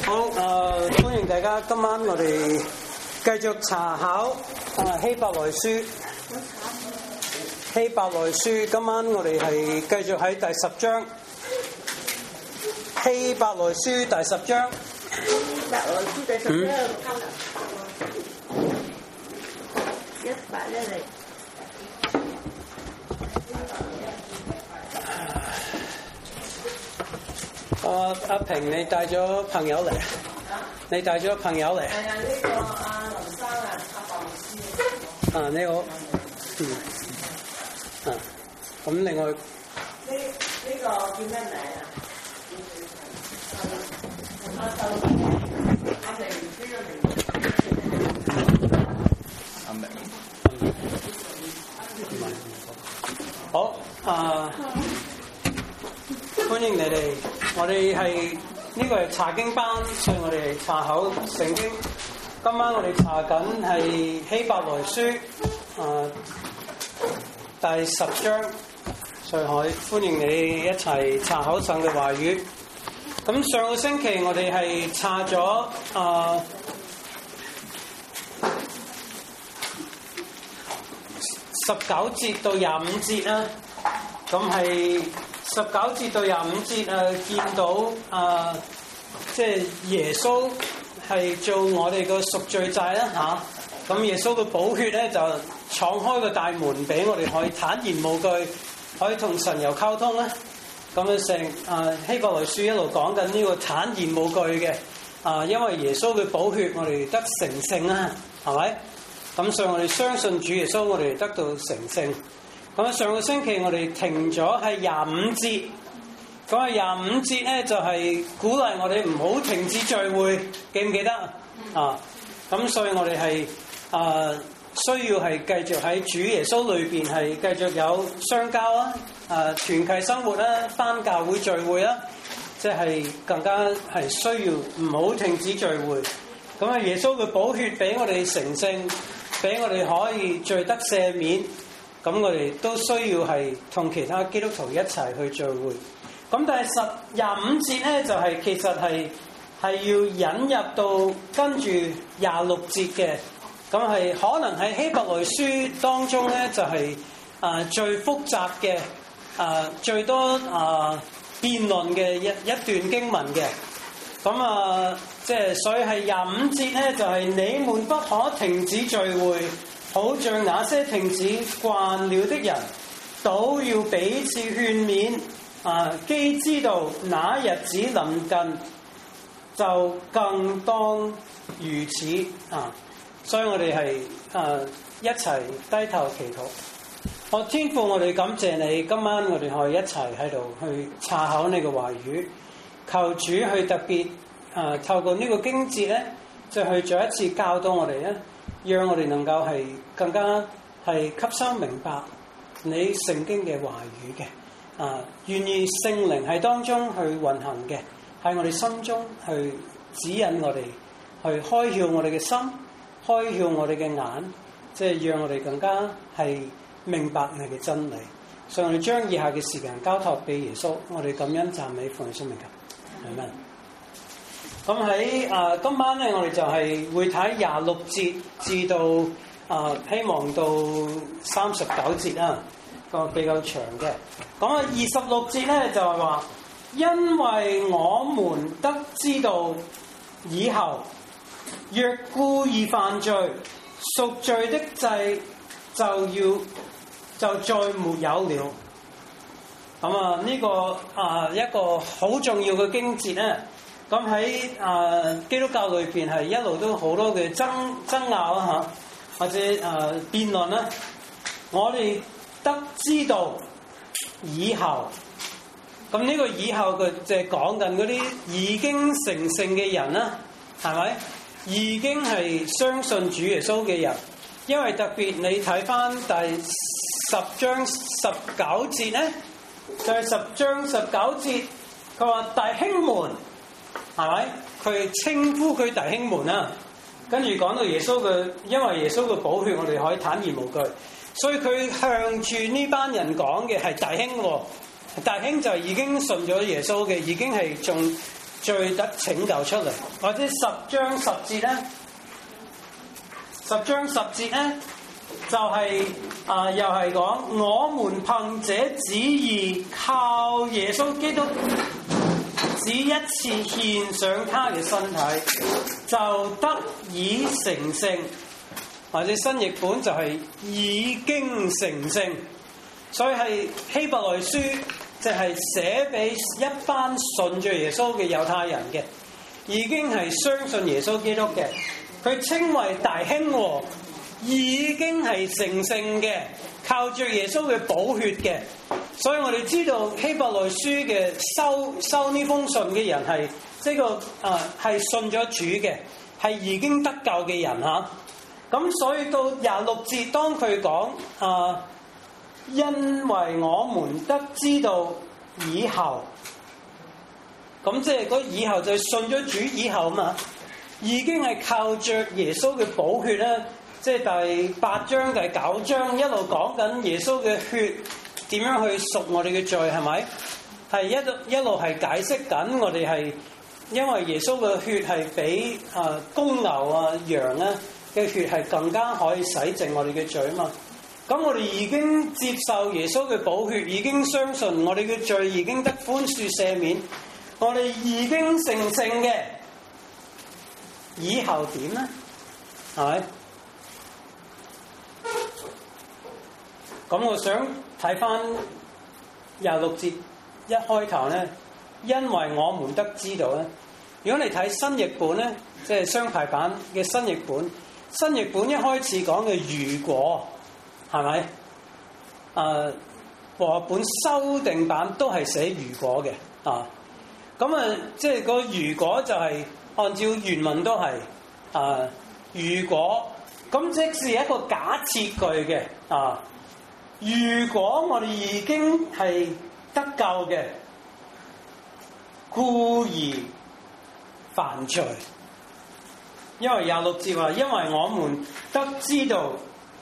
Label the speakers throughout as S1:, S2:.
S1: 好，歡迎大家。今晚我哋繼續查考希伯來書。希伯來書，今晚我哋係繼續喺第10章。希伯來書第10章。
S2: 希伯來書第10章。110。
S1: 阿平，你帶咗朋友嚟？你帶咗朋友嚟？
S2: 係啊，呢個阿林生啊，阿白老師。
S1: 啊，你好。咁另外
S2: 呢個叫咩名啊？阿明。
S1: 好，歡迎你哋。我哋係呢個係查經班，所以我哋查考聖經。今晚我哋查緊係希伯來書第10章，所以可以歡迎你一齊查考神嘅話語。咁上個星期我哋係查咗19節到25節啦，咁係19節到25節見到即係耶穌係做我哋個贖罪祭啦嚇，咁耶穌嘅寶血咧就敞開個大門俾我哋可以坦然無懼，可以同神有溝通啦。咁樣成希伯來書一路講緊呢個坦然無懼嘅因為耶穌嘅寶血我哋得成聖啦，係咪？咁所以我哋相信主耶穌，我哋得到成聖。咁上個星期我哋停咗係25節，咁啊25節咧就係鼓勵我哋唔好停止聚會，記唔記得咁所以我哋係需要係繼續喺主耶穌裏邊係繼續有相交啦，團契生活啦，返教會聚會啦，即係更加係需要唔好停止聚會。咁啊耶穌嘅寶血俾我哋成聖，俾我哋可以罪得赦免。咁我哋都需要係同其他基督徒一齊去聚會。咁但係25節咧就係其實係要引入到跟住26節嘅。咁係可能喺希伯來書當中咧就係最複雜嘅最多辯論嘅一段經文嘅。咁即係所以係25節咧就係你們不可停止聚會，好像那些停止慣了的人，都要彼此勸勉。既知道那日子臨近，就更當如此。所以我哋係一齊低頭祈禱。天父，我哋感謝你，今晚我哋可以一齊喺度去查考你嘅話語，求主去特別透過呢個經節咧，就去再一次教導我哋咧。讓我哋能夠係更加係吸收明白你聖經嘅話語嘅，願意聖靈喺當中去運行嘅，喺我哋心中去指引我哋，去開竅我哋嘅心，開竅我哋嘅眼，即係讓我哋更加係明白你嘅真理。所以我哋將以下嘅時間交託俾耶穌，我哋感恩讚美奉主名求，阿們。咁喺今晚咧，我哋就係會睇26節至到希望到39節啦，個比較長嘅。咁26節咧就係話，因為我們得知道以後，若故意犯罪，贖罪的祭就再沒有了。咁呢個一個好重要嘅經節咧。咁喺基督教裏邊係一路都好多嘅爭拗啦或者辯論啦。我哋得知道以後，咁呢個以後嘅就係講緊嗰啲已經成聖嘅人啦，係咪？已經係相信主耶穌嘅人，因為特別你睇翻第10章19節咧，就係10章19節，佢話弟兄們。係咪？佢稱呼佢弟兄們啦，跟住講到耶穌嘅，因為耶穌嘅寶血，我哋可以坦然無懼，所以佢向住呢班人講嘅係弟兄喎。弟兄就已經信咗耶穌嘅，已經係仲罪得拯救出嚟。或者10章10節咧，10章10節咧就係、又係講我們憑這旨意靠耶穌基督只一次獻上他嘅身體，就得以成聖。或者新譯本就係已經成聖。所以係希伯來書就係寫俾一班信著耶穌嘅猶太人嘅，已經係相信耶穌基督嘅，佢稱為大興和，已經係成聖嘅，靠著耶穌嘅寶血嘅。所以我哋知道希伯來書嘅收呢封信嘅人係係信咗主嘅，係已經得救嘅人嚇。咁所以到26節，當佢講因為我們得知道以後，咁即係嗰以後就係信咗主以後嘛，已經係靠著耶穌嘅寶血啦。即係第8章、第9章一路講緊耶穌嘅血點樣去贖我哋嘅罪，係咪？係一路係解釋緊我哋係因為耶穌嘅血係比公牛羊嘅血係更加可以洗淨我哋嘅罪啊嘛。咁我哋已經接受耶穌嘅寶血，已經相信我哋嘅罪已經得寬恕赦免，我哋已經成聖嘅，以後點咧？係咪？咁我想睇翻26節一開頭咧，因為我們得知道咧。如果你睇新譯本咧，即係雙排版嘅新譯本，新譯本一開始講嘅如果。係咪？和本修訂版都係寫如果嘅咁即係個如果就係按照原文都係如果，咁即是一個假設句嘅如果我哋已經係得救嘅，故而犯罪，因為26節話，因為我們得知道。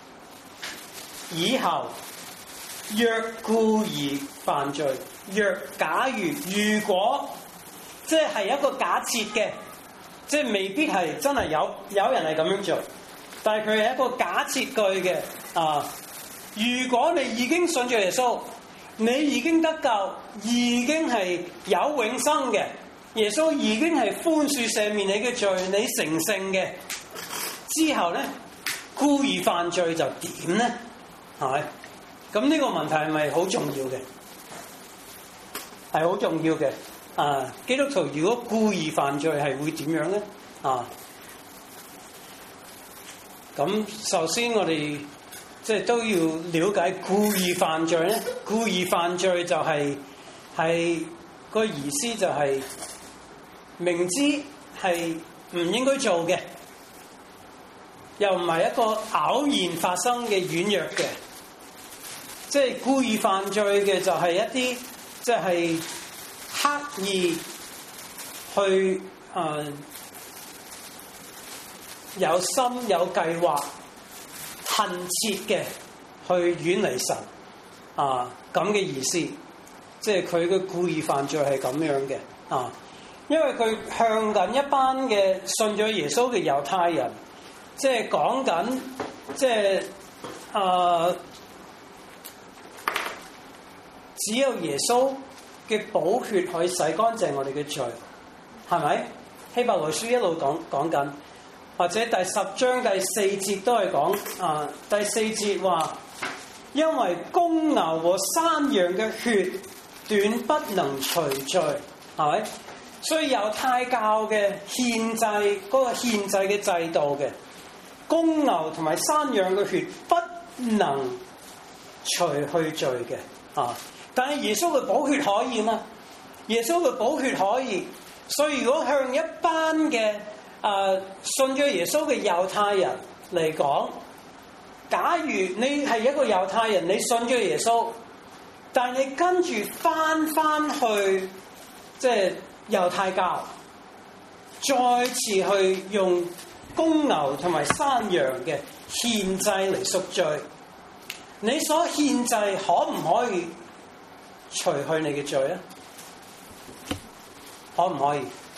S1: 以後若故而犯罪，假如果即係一個假設嘅，即係未必係真係有人係咁樣做，但係佢係一個假設句嘅如果你已經信咗耶穌，你已經得救，已經係有永生嘅，耶穌已經係寬恕赦免你嘅罪，你成聖嘅之後咧，故而犯罪就點咧？係咪？咁呢個問題係咪好重要嘅？係好重要嘅。基督徒如果故意犯罪係會點樣咧？咁首先我哋即係都要了解故意犯罪咧。故意犯罪就係個意思就係明知係唔應該做嘅，又唔係一個偶然發生嘅軟弱嘅。即係故意犯罪嘅就係一啲即係刻意去有心有計劃恨切嘅去遠離神咁嘅意思。即係佢嘅故意犯罪係咁樣嘅因為佢向緊一班嘅信咗耶穌嘅猶太人，即係講緊即係只有耶穌嘅寶血可以洗乾淨我哋嘅罪，係咪？希伯來書一路講緊，或者第10章第4節都係講第4節話，因為公牛和山羊嘅血斷不能除罪，係咪？所以猶太教嘅獻祭嗰個獻祭嘅制度嘅公牛同埋山羊嘅血不能除去罪嘅但係耶穌嘅寶血可以嘛？耶穌嘅寶血可以，所以如果向一班嘅信咗耶穌嘅猶太人嚟講，假如你係一個猶太人，你信咗耶穌，但係你跟住翻去即係猶太教，再次去用公牛同埋山羊嘅獻祭嚟贖罪，你所獻祭可唔可以除去你嘅罪啊？可唔可以？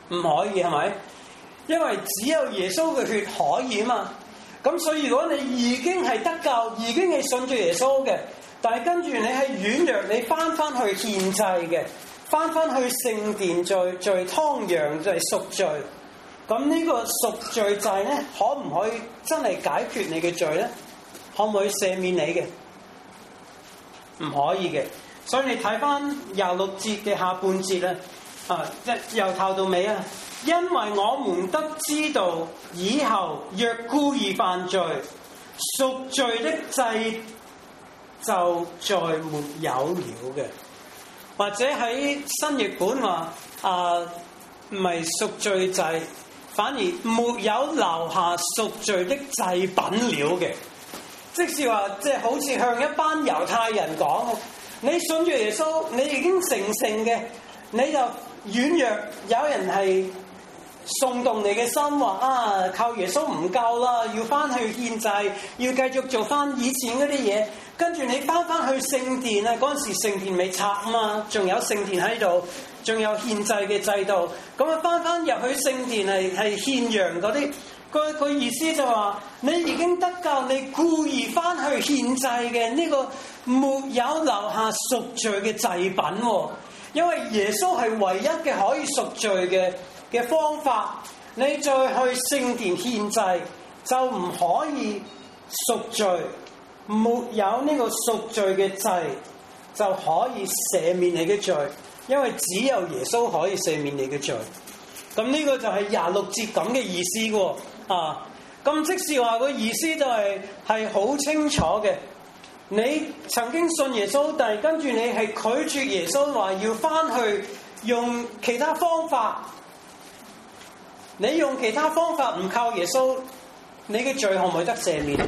S1: 唔可以，係咪？因為只有耶穌嘅血可以啊嘛。咁所以如果你已經係得救，已經係信咗耶穌嘅，但係跟住你係軟弱，你翻去獻祭嘅，翻去聖殿再劏羊就係贖罪。咁呢個贖罪祭咧，可唔可以真係解決你嘅罪咧？可唔可以赦免你嘅？唔可以嘅。所以你睇翻26節嘅下半節咧，由頭到尾啊，因為我們得知道以後若故意犯罪，贖罪的祭就再沒有了嘅。或者喺新譯本話唔係贖罪祭，反而沒有留下贖罪的祭品了嘅。即是話，即係好似向一班猶太人講，你信住耶穌，你已經成聖嘅，你就軟弱，有人係送動你嘅心，話靠耶穌唔夠啦，要翻去獻祭，要繼續做翻以前嗰啲嘢。跟住你翻去聖殿啊，嗰陣時聖殿未拆啊嘛，仲有聖殿喺度，仲有獻祭嘅制度。咁啊翻入去聖殿係獻羊嗰啲，佢意思就話你已經得救，你故意翻去獻祭嘅呢個沒有留下贖罪嘅祭品喎。因為耶穌係唯一嘅可以贖罪嘅方法，你再去聖殿獻祭就唔可以贖罪，沒有呢個贖罪嘅祭就可以赦免你嘅罪，因為只有耶穌可以赦免你嘅罪。咁呢個就係26節咁嘅意思喎。咁即是話個意思就係好清楚嘅。你曾經信耶穌，但係跟住你係拒絕耶穌，話要翻去用其他方法。你用其他方法唔靠耶穌，你嘅罪可唔可以得赦免？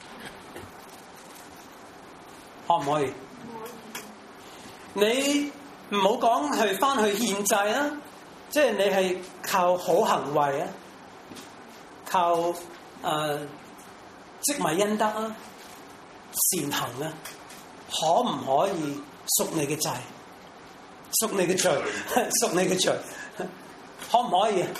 S1: 可唔可以？你唔好講去翻去獻祭啦，即係你係靠好行為啊，靠積米恩德啊，善行啊，可唔可以贖你嘅債？贖你嘅罪，贖你嘅罪，可唔可以？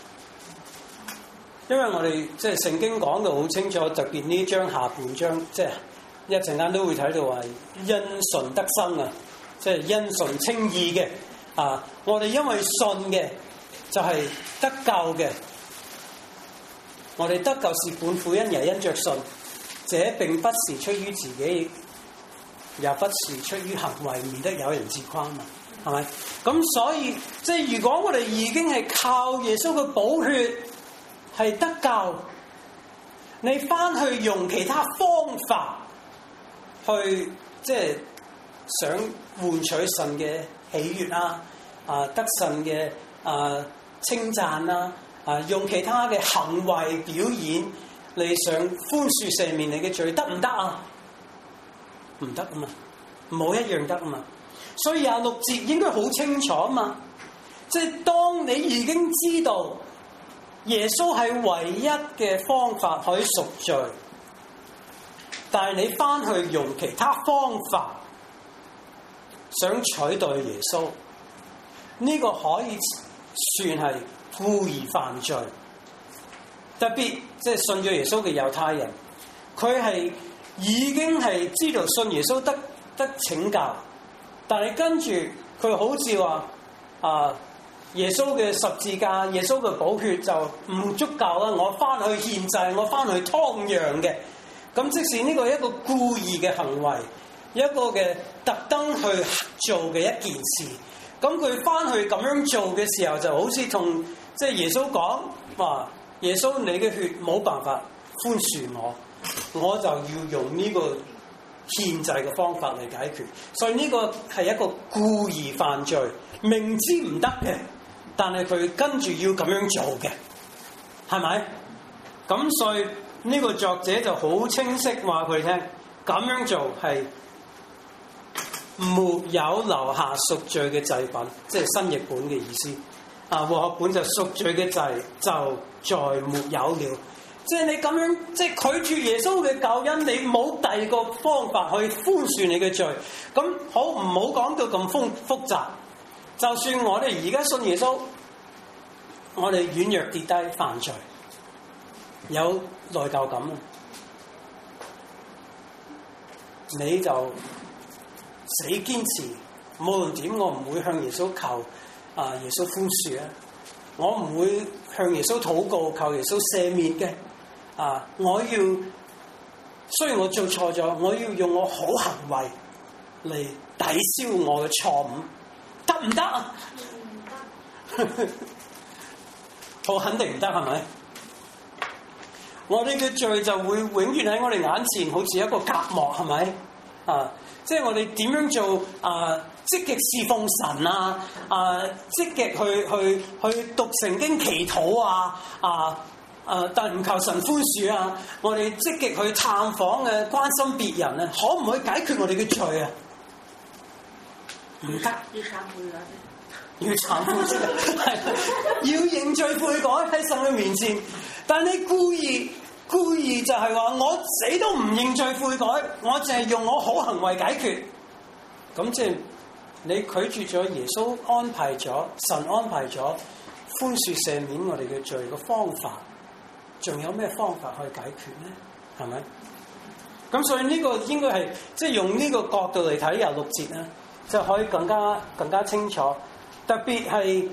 S1: 因為我哋即係聖經講到好清楚，特別呢章下半章，即係一陣間都會睇到話因信得生啊，即係因信稱義嘅啊。我哋因為信嘅就係得救嘅，我哋得救是本乎恩，也因着信。這並不是出於自己，也不是出於行為，免得有人自誇嘛，係咪？咁所以即係如果我哋已經係靠耶穌嘅寶血係得救，你翻去用其他方法去即係想換取神嘅喜悅得神嘅稱讚啦，用其他嘅行為表演。你想寬恕赦免你嘅罪得唔得啊？唔得啊嘛，冇一樣得啊嘛。所以26節應該好清楚啊嘛。即係當你已經知道耶穌係唯一嘅方法可以贖罪，但係你翻去用其他方法想取代耶穌，呢個可以算係故意犯罪。特別即係信咗耶穌嘅猶太人，佢係已經係知道信耶穌得拯救，但係跟住佢好似話耶穌嘅十字架、耶穌嘅寶血就唔足夠啦，我翻去獻祭，我翻去劏羊嘅。咁即使呢個係一個故意嘅行為，一個嘅特登去做嘅一件事，咁佢翻去咁樣做嘅時候，就好似同即係耶穌講話。耶穌，你嘅血冇辦法寬恕我就要用呢個獻祭嘅方法嚟解決。所以呢個係一個故意犯罪，明知唔得嘅，但係佢跟住要咁樣做嘅，係咪？咁所以呢個作者就好清晰話佢聽，咁樣做係沒有留下贖罪嘅祭品，即係新譯本嘅意思。和合本就贖罪嘅祭就再沒有了，即係你咁樣即係拒絕耶穌嘅救恩，你冇第二個方法去寬恕你嘅罪。咁好唔好講到咁複雜？就算我哋而家信耶穌， 我哋軟弱跌低犯罪，有內疚感，你就死堅持，無論點我唔會向耶穌求耶穌寬恕啊！我唔會向耶穌禱告求耶穌赦免嘅我要雖然我做錯咗，我要用我好行為嚟抵消我嘅錯誤，得唔得啊？我肯定唔得，係咪？我哋嘅罪就會永遠喺我哋眼前，好似一個隔膜，係咪？即係我哋點樣做積極侍奉神積極去讀聖經祈禱但唔求神寬恕我哋積極去探訪關心別人可唔可以解決我哋嘅罪啊？唔得，要懺悔先，要認罪悔改喺神嘅面前。但你故意就係話我死都唔認罪悔改，我淨係用我好行為解決。咁即係你拒絕咗耶穌安排咗，神安排咗寬恕赦免我哋嘅罪嘅方法，仲有咩方法可以解決呢？係咪？咁所以呢個應該係即係用呢個角度嚟睇廿六節咧，就可以更加清楚。特別係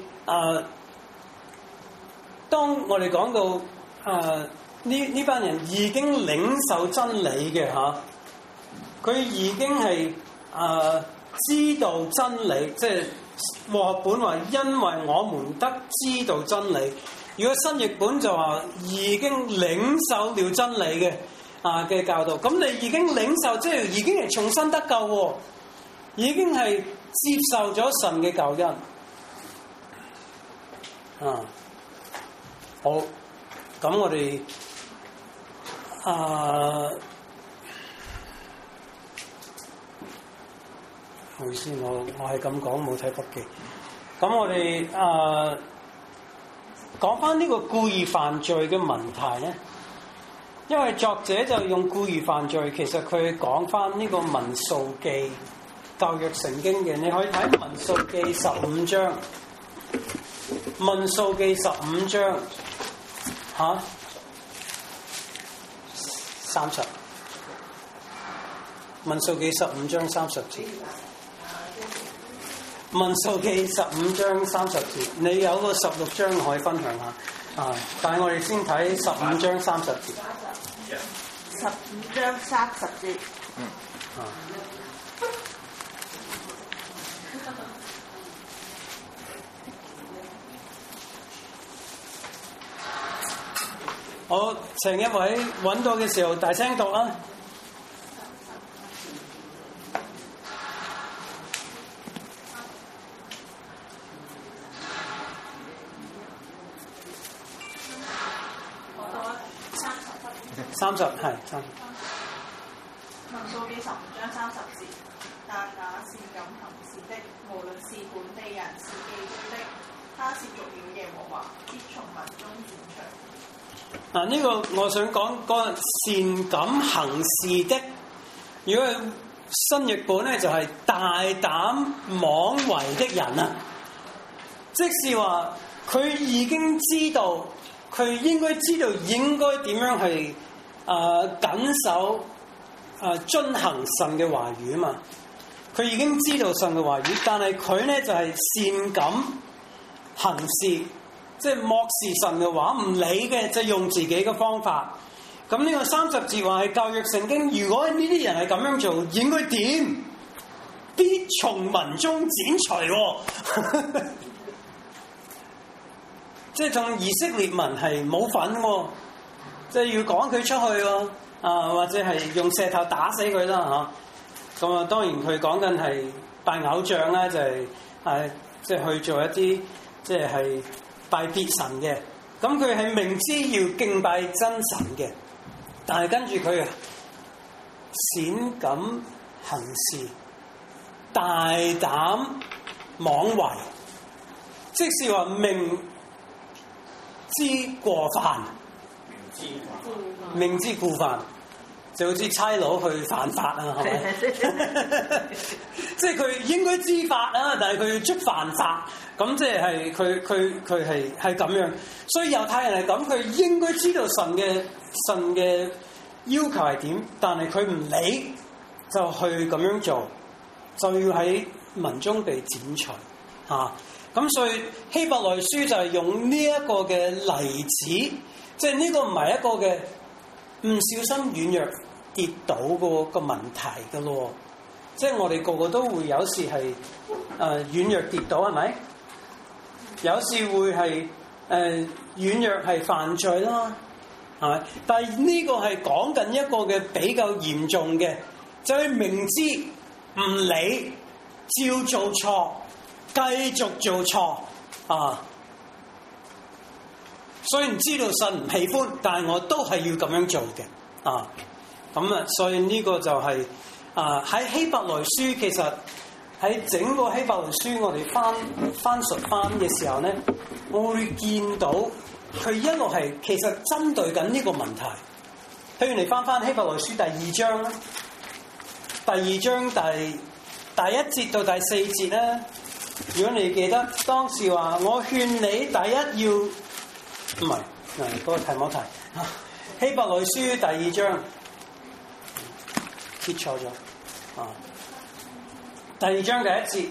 S1: 當我哋講到呢班人已經領受真理嘅佢已經係知道真理，即係和合本話因為我們得知道真理。如果新譯本就話已經領受了真理嘅教導，咁你已經領受，即係已經係重新得救喎，已經係接受咗神嘅救恩。好，咁我哋唔好意思，我係咁講，冇睇筆記。咁我哋講翻呢個故意犯罪嘅問題咧，因為作者就用故意犯罪，其實佢講翻呢個民數記舊約聖經嘅，你可以睇民數記15章。民數記15章30，民數記15章30節。民數記15章30節，你有個16章可以分享下但係我哋先睇15章30節。
S2: 15章30節。
S1: 我請一位揾到嘅時候大聲讀啦。30係30。
S3: 民數記15章30節，但那是咁行事的，無論是本地人是寄居的，他褻瀆了耶和華，必從民中剪除。
S1: 呢個我想講個善感行事的，如果係新譯本咧，就係大膽妄為的人即是話佢已經知道，佢應該知道應該點樣去謹守遵行神嘅話語啊嘛。佢已經知道神嘅話語，但係佢咧就係善感行事。即係漠視神嘅話，唔理嘅，就用自己嘅方法。咁呢個30節話係舊約聖經，如果呢啲人係咁樣做，應該點？必從民中剪除即係同以色列民係冇份喎，即係要趕佢出去喎，或者係用石頭打死佢啦嚇。咁當然佢講緊係拜偶像啦，就係即係去做一啲即係拜別神嘅，咁佢係明知要敬拜真神嘅，但係跟住佢善感行事，大膽妄為，即是話明知過犯，明知故犯，就好似差佬去犯法係咪？即係佢應該知法但係佢要捉犯法， 咁即係佢係咁樣，所以猶太人係咁，佢應該知道神嘅要求係點，但係佢唔理就去咁樣做，就要喺民中被剪除嚇。咁所以希伯來書就係用呢一個嘅例子，即係呢個唔係一個嘅唔小心軟弱跌倒個問題噶咯。即係我哋個個都會有時係軟弱跌倒，係咪？有時會係軟弱係犯罪啦，係咪？但係呢個係講緊一個嘅比較嚴重嘅，就係明知唔理，照做錯，繼續做錯啊！雖然知道神唔喜歡，但係我都係要咁樣做嘅啊！咁啊，所以呢個就係喺希伯來書，其實喺整個希伯來書我哋翻述嘅時候咧，我會見到佢一路係其實針對緊呢個問題。譬如你翻希伯來書第二章啦，第二章第一節到第四節咧，如果你記得當時話，我勸你第一要唔係嗰個提摩太希伯來書第二章揭錯咗第二章第一節，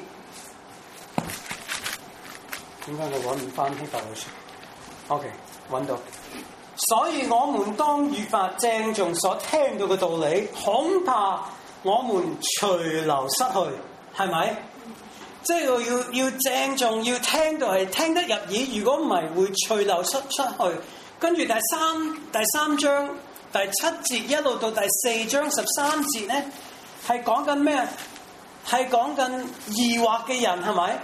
S1: 點解我揾唔翻希伯來書 ？OK， 揾到。所以我們當越發鄭重所聽到嘅道理，恐怕我們隨流失去，係咪？即係要鄭重，要聽到係聽得入耳。如果唔係，會隨流失去。跟住第三章第7節一路到第4章13節咧，係講緊咩？係講緊疑惑嘅人，係咪？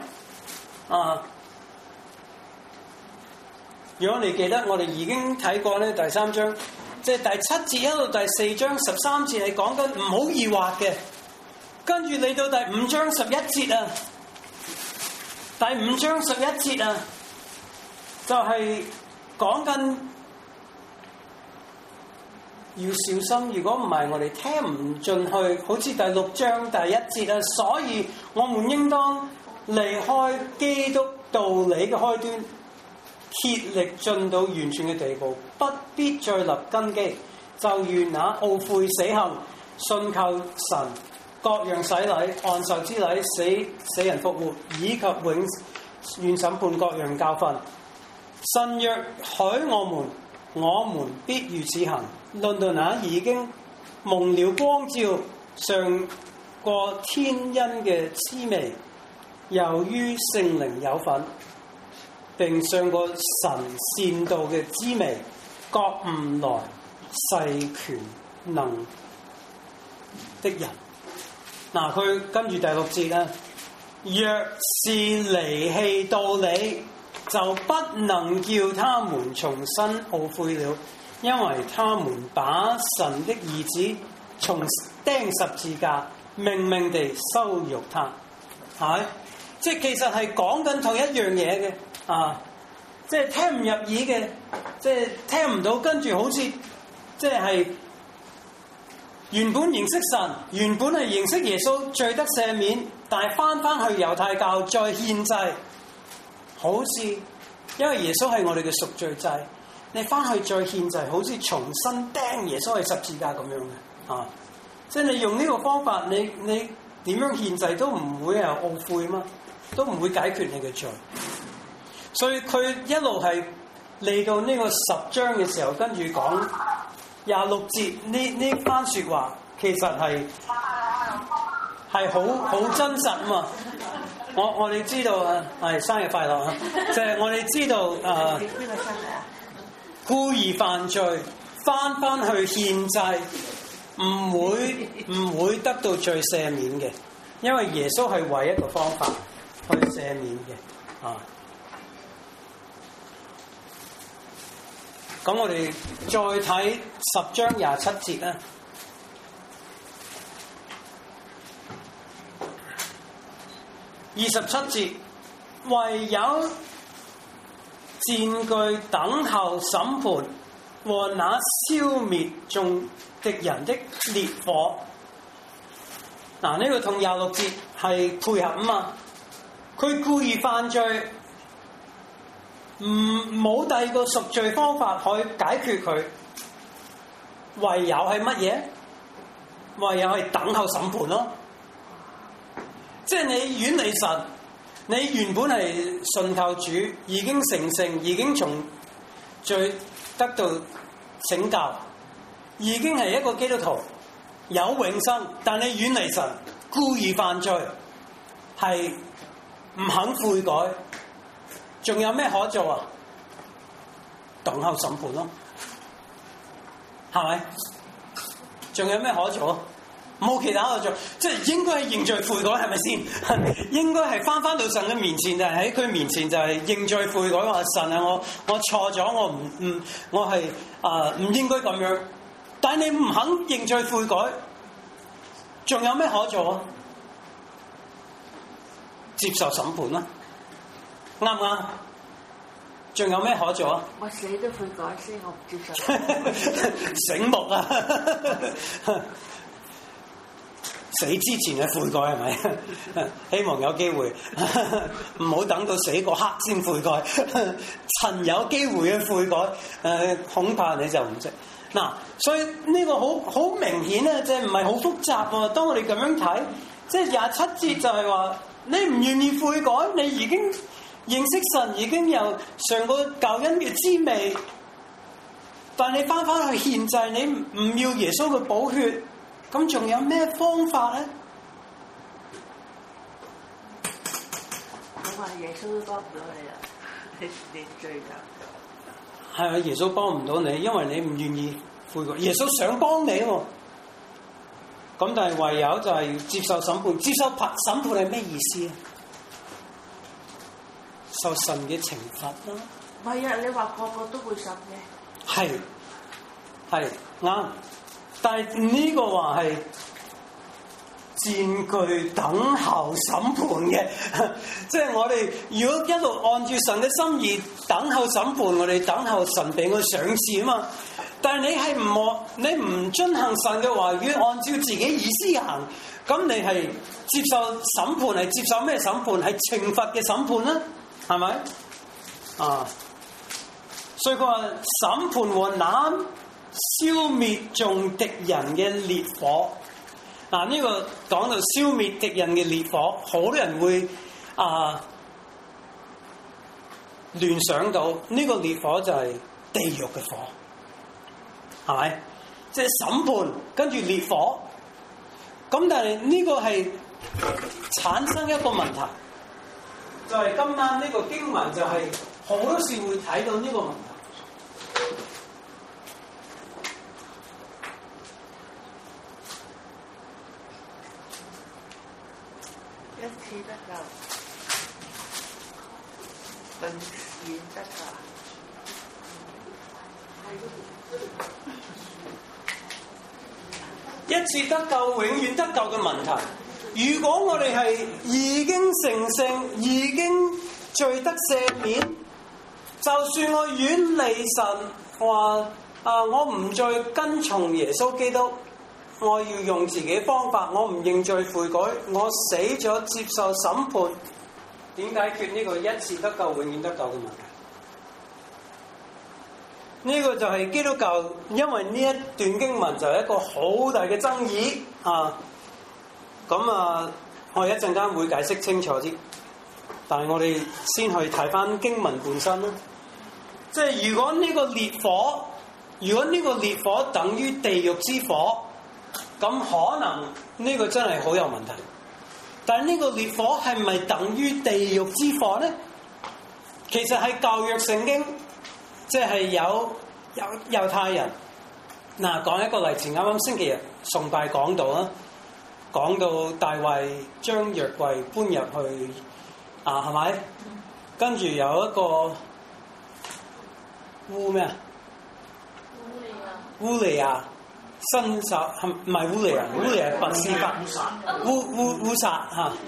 S1: 如果你記得，我哋已經睇過咧第3章，即係第7節一路第4章13節係講緊唔好疑惑嘅。跟住你到第5章11節啊，第5章11節啊，就係講緊要小心，如果唔係我哋聽唔進去，好似第6章第1節啊，所以我們應當離開基督道理嘅開端，竭力進到完全嘅地步，不必再立根基，就如那懊悔死行，信靠神，各樣洗禮、按手之禮、死人復活，以及永遠審判各樣教訓。神若許我們必如此行。論到那已經蒙了光照，嘗過天恩嘅滋味，由於聖靈有份，並嘗過神善道嘅滋味，覺悟來勢權能的人。嗱，佢跟住第6節啦，若是離棄道理，就不能叫他們重新懊悔了。因為他們把神的兒子從釘十字架，明明地羞辱他，係咪？即係其實係講緊同一樣嘢嘅，即係聽唔入耳嘅，即係聽唔到，跟住好似即係原本認識神，原本係認識耶穌罪得赦免，但係翻去猶太教再獻祭，好似因為耶穌係我哋嘅贖罪祭。你翻去再獻祭，好似重新釘耶穌喺十字架咁樣嘅，即係你用呢個方法，你點樣獻祭都唔會有懊悔嘛，都唔會解決你嘅罪。所以佢一路係嚟到呢個10章嘅時候，跟住講26節呢番説話，其實係好真實啊嘛。我哋知道啊，係生日快樂啊！就係我哋知道故意犯罪，翻去獻祭，唔會得到罪赦免嘅，因為耶穌係唯一個方法去赦免嘅。咁我哋再睇10章27節啦。27節，唯有佔據等候審判和那消滅眾敵人的烈火。嗱，呢個同26節係配合啊嘛。 佢故意犯罪，冇第二個贖罪方法去解決佢，唯有係乜嘢？唯有係等候審判咯。即係你遠離神，你原本係信靠主，已經成聖，已經從罪得到拯救，已經係一個基督徒，有永生，但你遠離神，故意犯罪，係唔肯悔改，仲有咩可做啊？等候審判咯，係咪？仲有咩可做？冇其他可做，即係應該係認罪悔改，係咪先？應該係翻到神嘅面前，就係喺佢面前就係認罪悔改，話神啊，我錯咗，我係唔應該咁樣。但係你唔肯認罪悔改，仲有咩可做啊？接受審判啦，啱唔啱？仲有咩可做啊？
S2: 我死都悔改先，我唔接受。
S1: 醒目啊！死之前嘅悔改係咪？希望有機會，唔好等到死嗰刻先悔改。趁有機會嘅悔改，恐怕你就唔識。嗱，所以呢個好明顯咧，即係唔係好複雜喎。當我哋咁樣睇，即係27節就係話，你唔願意悔改，你已經認識神，已經有嘗過救恩嘅滋味，但你翻去獻祭，你唔要耶穌嘅寶血。咁仲有咩方法咧？
S2: 我話耶穌都幫唔到你啦，你罪㗎。
S1: 係啊，耶穌幫唔到你，因為你唔願意悔改。耶穌想幫你喎，咁但係唯有就係接受審判。接受審判係咩意思啊？受神嘅懲罰啦。
S2: 唔係啊，你話個個都會審嘅。
S1: 係啱。但係呢個話係佔據等候審判嘅，即係我哋如果一路按照神嘅心意等候審判，我哋等候神俾我賞賜啊嘛。但係你唔遵行神嘅話語，按照自己意思行，咁你係接受審判，係接受咩審判？係懲罰嘅審判啦，係咪？啊，所以佢話審判和斬消滅眾敵人嘅烈火。嗱，呢個講到消滅敵人嘅烈火，好多人會聯想到呢個烈火就係地獄嘅火，係咪？即係審判跟住烈火。咁但係呢個係產生一個問題，就係今晚呢個經文就係好多時會睇到呢個問題。
S2: 一次得救，永遠得救。
S1: 一次得救，永遠得救嘅問題。如果我哋係已經成聖，已經罪得赦免，就算我遠離神，話我唔再跟從耶穌基督，我要用自己方法，我唔認罪悔改，我死咗接受審判，點解決呢個一次得救永遠得救嘅問題？呢個就係基督教，因為呢一段經文就係一個好大嘅爭議啊！咁我一陣間會解釋清楚啲，但係我哋先去睇翻經文本身啦。即係如果呢個烈火等於地獄之火，咁可能呢個真係好有問題。但係呢個烈火係咪等於地獄之火咧？其實係舊約聖經，即係有猶太人。嗱，講一個例子，啱啱星期日崇拜講到啊，講到大衛將約櫃搬入去係咪？跟住有一個烏利亞伸手，唔係烏利亞，烏利亞拔示巴，烏撒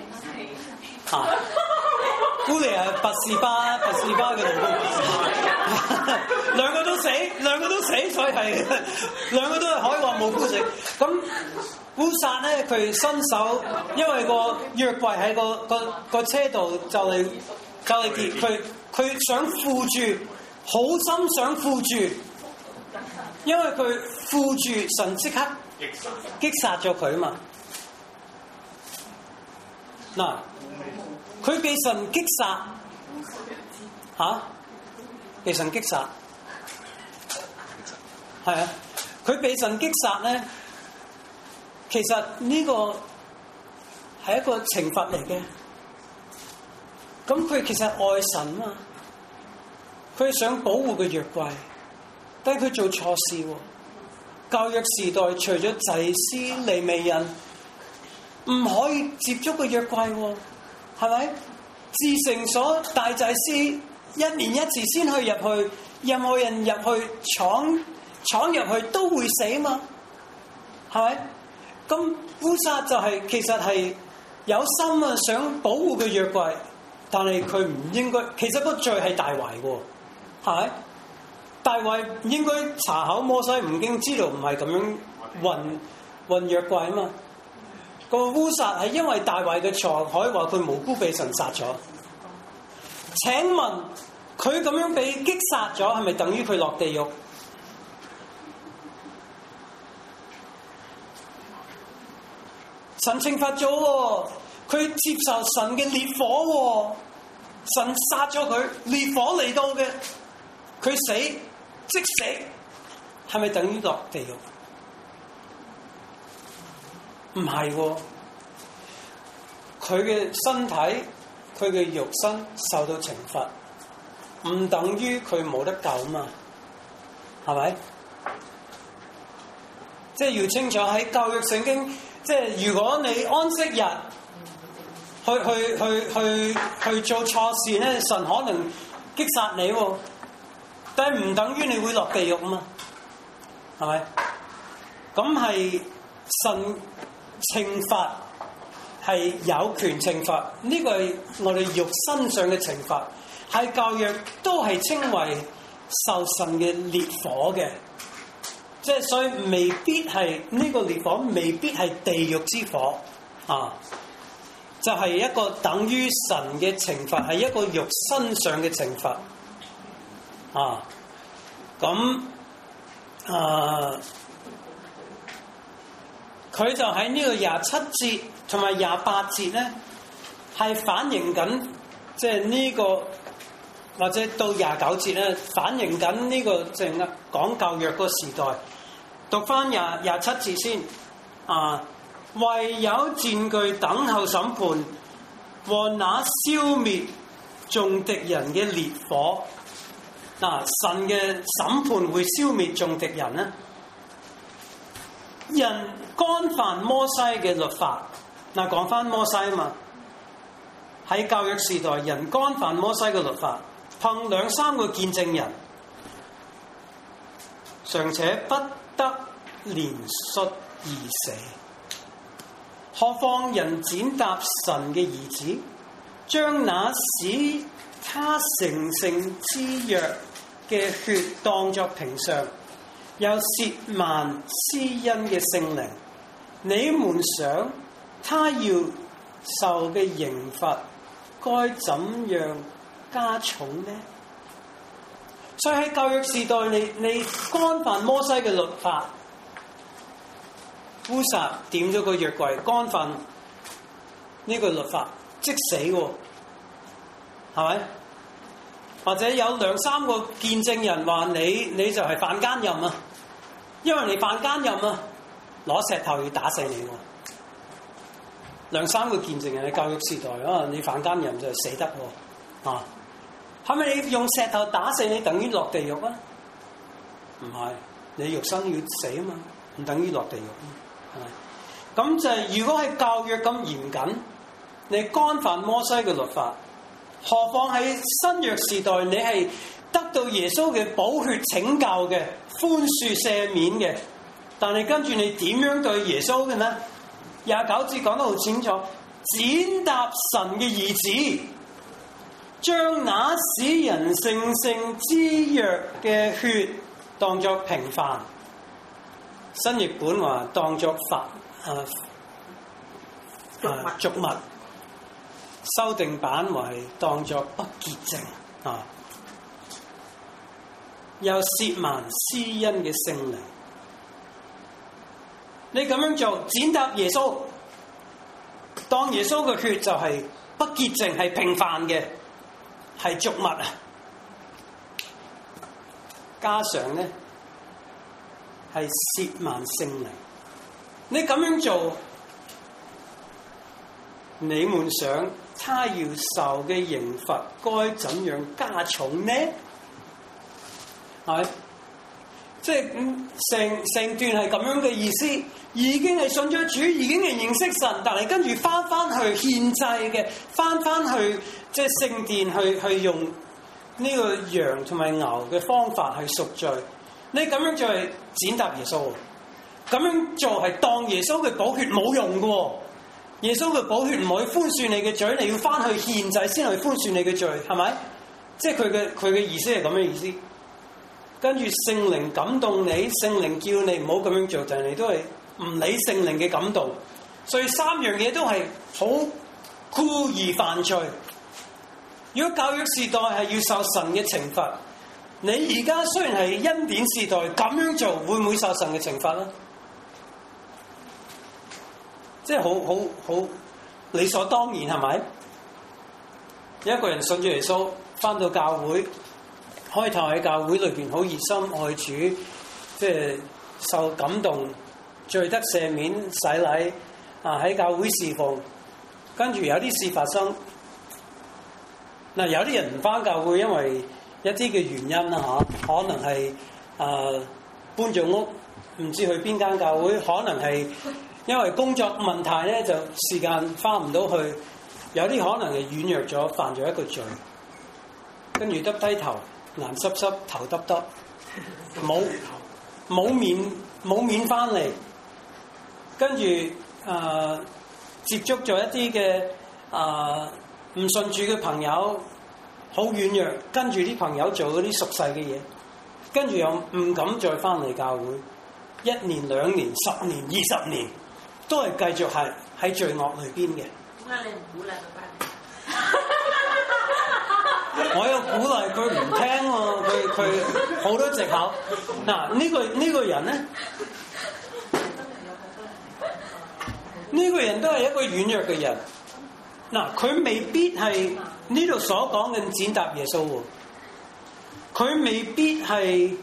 S1: 烏利亞拔示巴嘅老公，兩個都死，所以係兩個都係可以話冇辜死。咁烏撒咧，佢伸手，因為個約櫃喺個車度就嚟跌，佢想扶住，好心想扶住，因為佢扶住神即刻擊殺咗佢啊嘛。嗱，佢被神擊殺嚇，被神擊殺，係啊，佢被神擊殺咧。其實呢個係一個懲罰嚟嘅，咁佢其實愛神啊，佢想保護個約櫃，但係佢做錯事喎。舊約時代除咗祭司利未人唔可以接觸個約櫃喎，係咪？至聖所大祭司一年一次先去入去，任何人入去闖入去都會死嘛，係咪？咁烏撒就係其實係有心啊，想保護個約櫃，但係佢唔應該。其實個罪係大衛喎，係咪？大衛應該查考摩西五經，知道唔係咁樣運約櫃啊嘛。個烏撒係因為大衛嘅錯，可以話佢無辜被神殺咗。請問佢咁樣被擊殺咗，係咪等於佢落地獄？神懲罰咗喎，佢接受神嘅烈火喎，神殺咗佢，烈火嚟到嘅，佢死即死，係咪等於落地獄？唔係喎，佢嘅身體、佢嘅肉身受到懲罰，唔等於佢冇得救嘛，係咪？即係要清楚喺舊約聖經。即係如果你安息日去做錯事咧，神可能擊殺你喎，但係唔等於你會落地獄啊嘛，係咪？咁係神懲罰係有權懲罰，呢個係我哋肉身上嘅懲罰，喺舊約都係稱為受神嘅烈火嘅。即係所以未必係呢個烈火，未必係地獄之火啊！就係一個等於神嘅懲罰，係一個肉身上嘅懲罰啊！咁佢就喺呢個27節同埋28節咧，係反映緊即係呢個。或者到29節咧，反映緊呢個正講舊約個時代。讀翻27節先啊，唯有佔據等候審判和那消滅眾敵人嘅烈火。嗱，神嘅審判會消滅眾敵人咧。人干犯摩西嘅律法，嗱，講翻摩西啊嘛，喺舊約時代，人干犯摩西嘅律法。憑2-3個見證人，尚且不得憐恤而死，何況人踐踏神嘅兒子，將那使他成聖之約嘅血當作平常，又褻慢施恩嘅聖靈，你們想他要受嘅刑罰該怎樣加重呢？所以喺舊約時代，你干犯摩西嘅律法，烏撒點咗個約櫃，干犯呢個律法，即死喎，係咪？或者有2-3個見證人話你就係犯奸淫啊，因為你犯奸淫啊，攞石頭要打死你喎。2-3個見證人喺舊約時代啊，你犯奸淫就死得喎，啊！係咪你用石頭打死你等於落地獄啊？唔係，你肉身要死啊嘛，唔等於落地獄啊，係咪？咁就係如果係舊約咁嚴謹，你干犯摩西嘅律法，何況喺新約時代，你係得到耶穌嘅寶血拯救嘅寬恕赦免嘅，但係跟住你點樣對耶穌嘅呢？29節講得好清楚，踐踏神嘅兒子，將那使人成聖之約嘅血當作平飯，新譯本話當作俗物，修訂版為當作不潔淨啊，又褻慢施恩嘅聖靈。你咁樣做，踐踏耶穌，當耶穌嘅血就係不潔淨，係平凡嘅，係俗物啊！加上咧係褻慢聖靈。你咁樣做，你們想他要受嘅刑罰該怎樣加重呢？係，即係成段係咁樣嘅意思，已經係信咗主，已經係認識神，但係跟住翻去獻祭嘅，翻去即係聖殿去用呢個羊同埋牛嘅方法去贖罪。你咁樣做係踐踏耶穌，咁樣做係當耶穌嘅寶血冇用嘅。耶穌嘅寶血唔可以寬恕你嘅罪，你要翻去獻祭先去寬恕你嘅罪，係咪？即係佢嘅意思係咁嘅意思。跟住聖靈感動你，聖靈叫你唔好咁樣做，但係你都係唔理聖靈嘅感動，所以三樣嘢都係好故意犯罪。如果教育時代係要受神嘅懲罰，你而家雖然係恩典時代，咁樣做會唔會受神嘅懲罰咧？即係好理所當然，係咪？有一個人信咗耶穌，返到教會，開頭喺教會裏邊好熱心愛主，即係受感動，罪得赦免、洗禮啊，喺教會侍奉。跟住有啲事發生，嗱，有啲人唔返教會，因為一啲嘅原因啦嚇，可能係搬咗屋，唔知去邊間教會，可能係因為工作問題咧，就時間返唔到去。有啲可能係軟弱咗，犯咗一個罪，跟住耷低頭，眼濕濕，頭耷耷，冇面返嚟，跟住接觸咗一啲嘅唔信主嘅朋友，好軟弱，跟住啲朋友做嗰啲俗世嘅嘢，跟住又唔敢再返嚟教會，1年、2年、10年、20年，都係繼續係喺罪惡裏邊嘅。
S2: 點解你唔鼓勵佢返？
S1: 我有鼓勵佢唔聽喎，佢好多藉口。嗱，呢個人咧，呢個人都係一個軟弱嘅人。嗱，佢未必係呢度所講嘅踐踏耶穌喎，佢未必係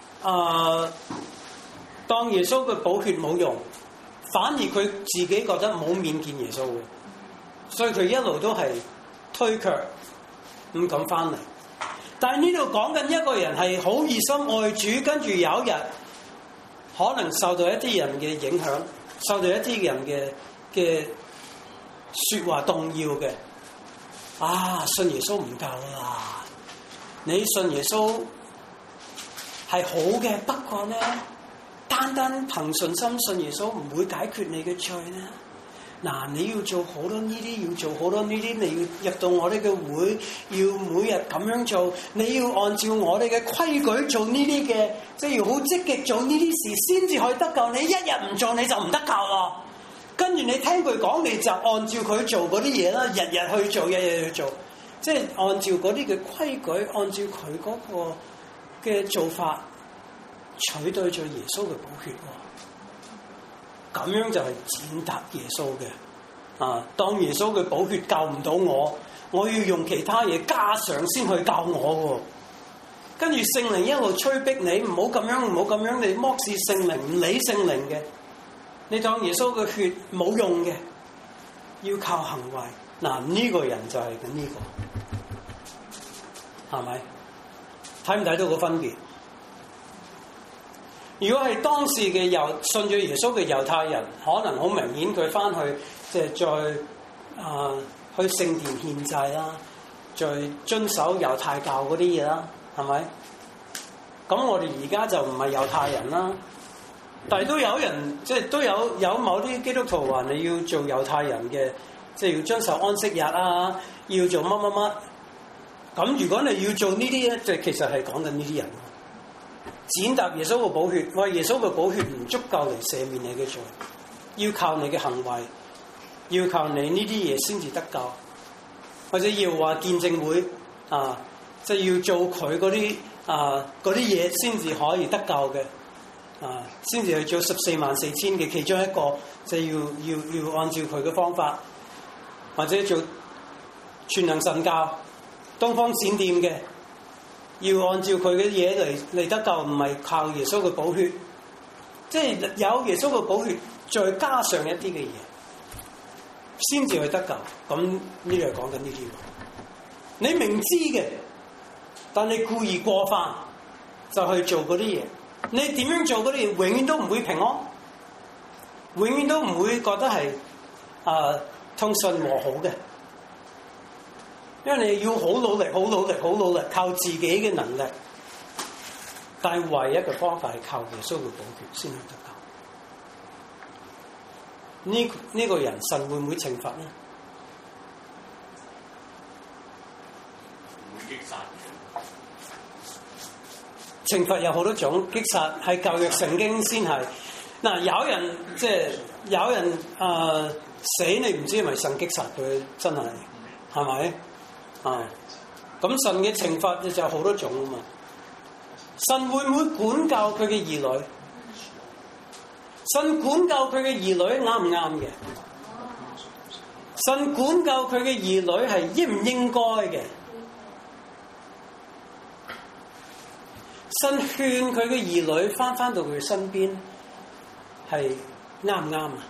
S1: 當耶穌嘅寶血冇用，反而佢自己覺得冇面見耶穌嘅。所以佢一路都係推卻，唔敢返嚟。但係呢度講緊一個人係好熱心愛主，跟住有一日可能受到一啲人嘅影響，受到一啲人嘅説話動搖嘅。信耶穌唔夠啦！你信耶穌係好嘅，不過呢，單單憑信心信耶穌唔會解決你嘅罪呢。你要做好多呢啲，要做好多呢啲，你要入到我哋嘅會，要每日咁樣做，你要按照我哋嘅規矩做呢啲嘅，即係要好積極做呢啲事先至可以得救。你一日唔做你就唔得救咯。跟住你聽佢講，你就按照佢做嗰啲嘢啦，日日去做，日日去做，即係按照嗰啲嘅規矩，按照佢嗰個嘅做法取代咗耶穌嘅寶血。咁樣就係踐踏耶穌嘅。當耶穌嘅寶血救唔到我要用其他嘢加上先去救我喎。跟住聖靈一路催逼你，唔好咁樣，唔好咁樣，你漠視聖靈，唔理聖靈嘅，你當耶穌嘅血冇用嘅，要靠行為。呢個人就係咁呢個，係咪？睇唔睇到個分別？如果係當時嘅信咗耶穌嘅猶太人，可能好明顯佢返去即係再去聖殿獻祭啦，再遵守猶太教嗰啲嘢啦，係咪？咁我哋而家就唔係猶太人啦，但係都有人即係都有某啲基督徒話你要做猶太人嘅，即係要遵守安息日啊，要做乜乜乜。咁如果你要做呢啲咧，就其實係講緊呢啲人。踐踏耶穌嘅寶血，喂，耶穌嘅寶血唔足夠嚟赦免你嘅罪， 要靠你嘅行為，要靠你呢啲嘢先至得救，或者要話見證會即係要做佢嗰啲嘢先至可以得救嘅，先至去做144000嘅其中一個，就要按照佢嘅方法，或者做全能神教、東方閃電嘅，要按照佢嘅嘢嚟得救，唔係靠耶穌嘅寶血，即係有耶穌嘅寶血，再加上一啲嘅嘢，先至去得救。咁呢度係講緊呢啲，你明知嘅，但你故意過犯就去做嗰啲嘢，你點樣做嗰啲嘢，永遠都唔會平安，永遠都唔會覺得係通順和好嘅，因為你要好努力、好努力、好努力，靠自己嘅能力，但係唯一嘅方法係靠耶穌嘅寶血先去得救。呢個人神會唔會懲罰呢？
S4: 唔會擊殺嘅。
S1: 懲罰有好多種，擊殺係舊約聖經先係。有人即係有人死，你唔知係咪神擊殺佢？真係係咪？咁神嘅懲罰就有好多種啊嘛。神會唔會管教佢嘅兒女？神管教佢嘅兒女啱唔啱嘅？神管教佢嘅兒女係應唔應該嘅？神勸佢嘅兒女翻到佢身邊係啱唔啱啊？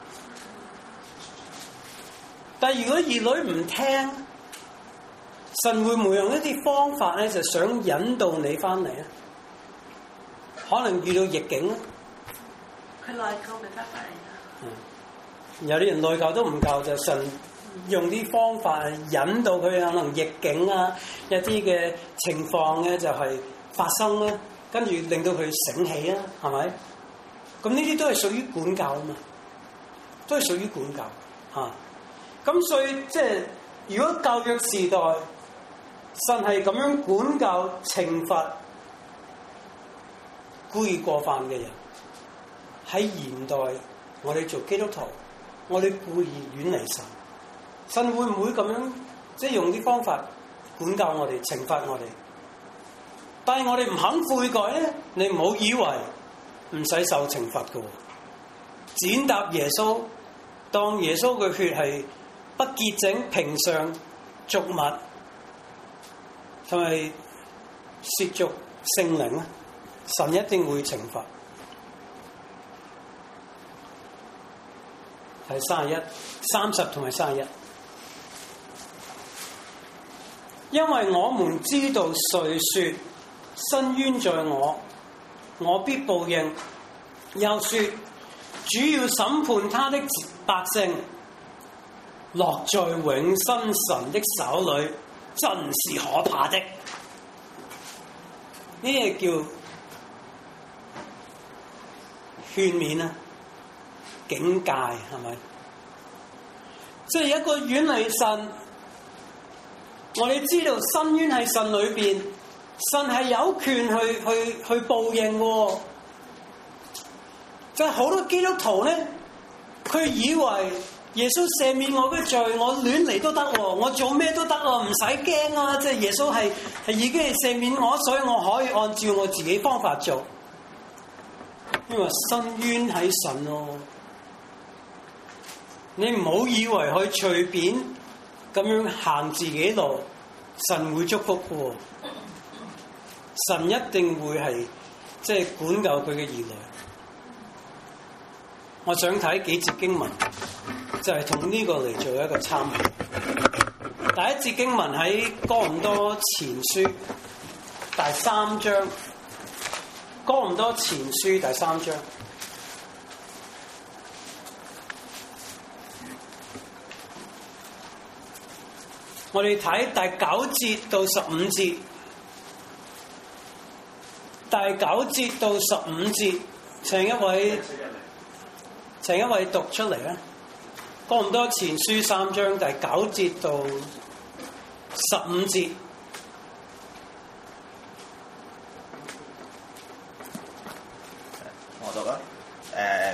S1: 但係如果兒女唔聽，神會唔會用一啲方法咧，就想引導你翻嚟啊？可能遇到逆境咧。
S2: 佢內疚咪翻返嚟啦。
S1: 有啲人內疚都唔夠，就神用啲方法引導佢，可能逆境一啲嘅情況咧就係發生啦，跟住令到佢醒起啦，係咪？咁呢啲都係屬於管教啊嘛，都係屬於管教嚇。咁所以即係如果舊約時代神係咁樣管教懲罰故意過犯嘅人，喺現代我哋做基督徒，我哋故意遠離神，神會唔會咁樣即係用啲方法管教我哋、懲罰我哋？但係我哋唔肯悔改咧，你唔好以為唔使受懲罰嘅。踐踏耶穌，當耶穌嘅血係不潔淨、平常俗物，同埋褻瀆聖靈咧，神一定會懲罰。係30同埋31，因為我們知道誰說伸冤在我，我必報應；又說主要審判他的百姓，落在永生神的手裏，真是可怕的。呢啲叫勸勉啊！警戒係咪？即係一個遠離神，我哋知道伸冤喺神裏邊，神係有權去報應喎。就係好多基督徒咧，佢以為耶穌赦免我嘅罪，我亂嚟都得喎，我做咩都得喎，唔使驚啊！即係耶穌係已經係赦免我，所以我可以按照我自己方法做。因為伸冤喺神咯。你唔好以為可以隨便咁樣行自己路，神會祝福嘅喎。神一定會係即係管教佢嘅兒女。我想睇幾節經文，就係同呢個嚟做一個參考。第一節經文喺哥林多前書第3章，哥林多前書第3章。我哋睇第9節到15節，第9節到15節，請一位讀出嚟啊！哥林多前書3章第9節到15節。
S5: 我讀啦。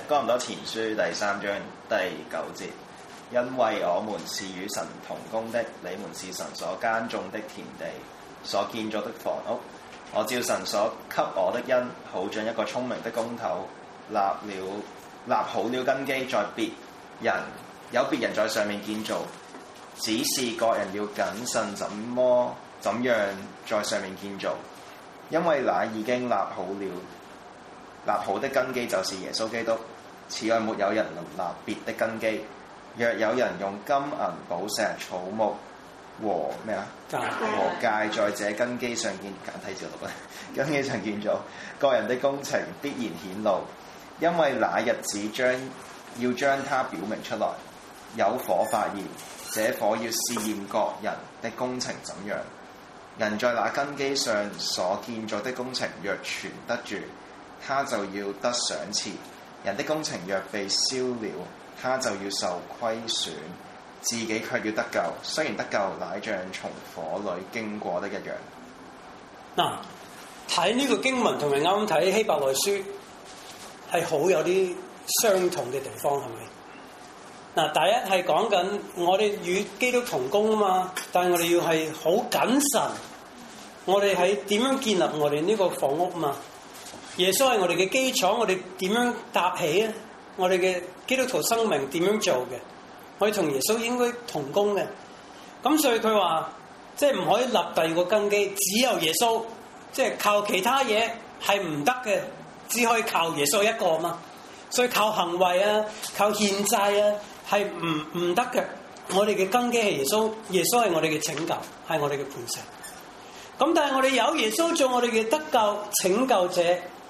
S4: 哥林多前書第3章第9節，因為我們是與神同工的，你們是神所耕種的田地，所建造的房屋。我照神所給我的恩，好像一個聰明的工頭，立好了根基，在別人在上面建造，只是各人要謹慎怎樣在上面建造，因為那已經立好的根基就是耶穌基督。此外沒有人能立別的根基。若有人用金銀寶石草木和芥在這根基上簡體字讀啦，根基上建造，個人的工程必然顯露，因為那日子要將它表明出來。有火發現，這火要試驗各人的工程怎樣。人在那根基上所建造的工程若存得住，他就要得賞賜；人的工程若被燒了，他就要受虧損，自己卻要得救。雖然得救，乃像從火裏經過的一樣。
S1: 嗱，睇呢個經文同埋啱啱睇希伯來書係好有啲相同嘅地方，係咪？嗱，第一係講緊我哋與基督同工啊嘛，但係我哋要係好謹慎，我哋係點樣建立我哋呢個房屋啊嘛？耶穌係我哋嘅基礎，我哋點樣搭起啊？我哋嘅基督徒生命點樣做嘅？我哋同耶穌應該同工嘅。咁所以佢話，即係唔可以立第二個根基，只有耶穌，即係靠其他嘢係唔得嘅，只可以靠耶穌一個啊嘛。所以靠行為啊，靠獻祭啊，係唔得嘅。我哋嘅根基係耶穌，耶穌係我哋嘅拯救，係我哋嘅磐石。咁但係我哋有耶穌做我哋嘅得救拯救者，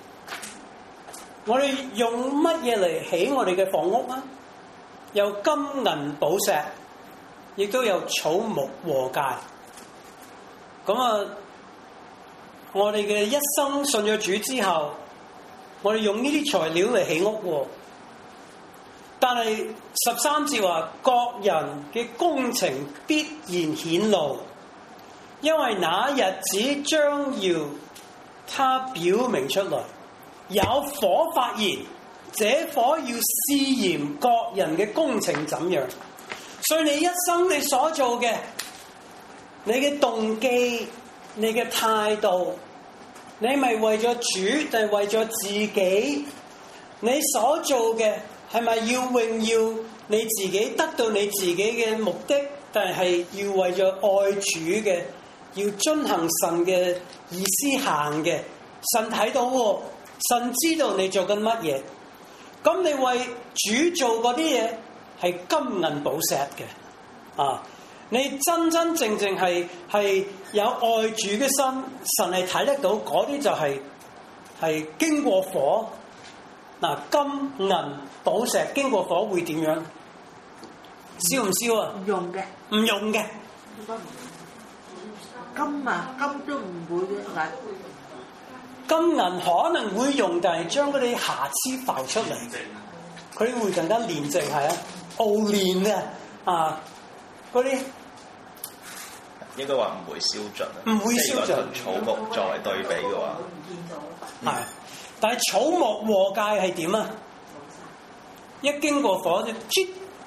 S1: 我哋用乜嘢嚟起我哋嘅房屋啊？有金銀寶石，亦都有草木禾秸。咁啊，我哋嘅一生信咗主之後，我哋用呢啲材料嚟起屋喎。但係13節話，各人嘅工程必然顯露，因為那日子將要他表明出來，有火發現，這火要試驗各人嘅工程怎樣。所以你一生你所做嘅，你嘅動機，你嘅態度，你咪為咗主定係為咗自己？你所做嘅係咪要榮耀你自己，得到你自己嘅目的？但係要為咗愛主嘅，要遵行神嘅意思行嘅。神睇到喎，神知道你做緊乜嘢。咁你為主做嗰啲嘢係金銀寶石嘅啊！你真真正正係有愛主嘅心，神係睇得到嗰啲就係經過火。嗱，金銀寶石經過火會點樣？燒唔燒啊？
S2: 唔用嘅，
S1: 唔用嘅。
S2: 金都唔會嘅，
S1: 金銀可能會用，但係將嗰啲瑕疵浮出嚟，佢會更加煉淨，係啊，熬煉嘅啊，嗰啲
S4: 應該話唔會燒盡，
S1: 唔會燒盡。
S4: 草木作為對比嘅話，
S1: 係，但係草木禾秸係點啊？一經過火就啜，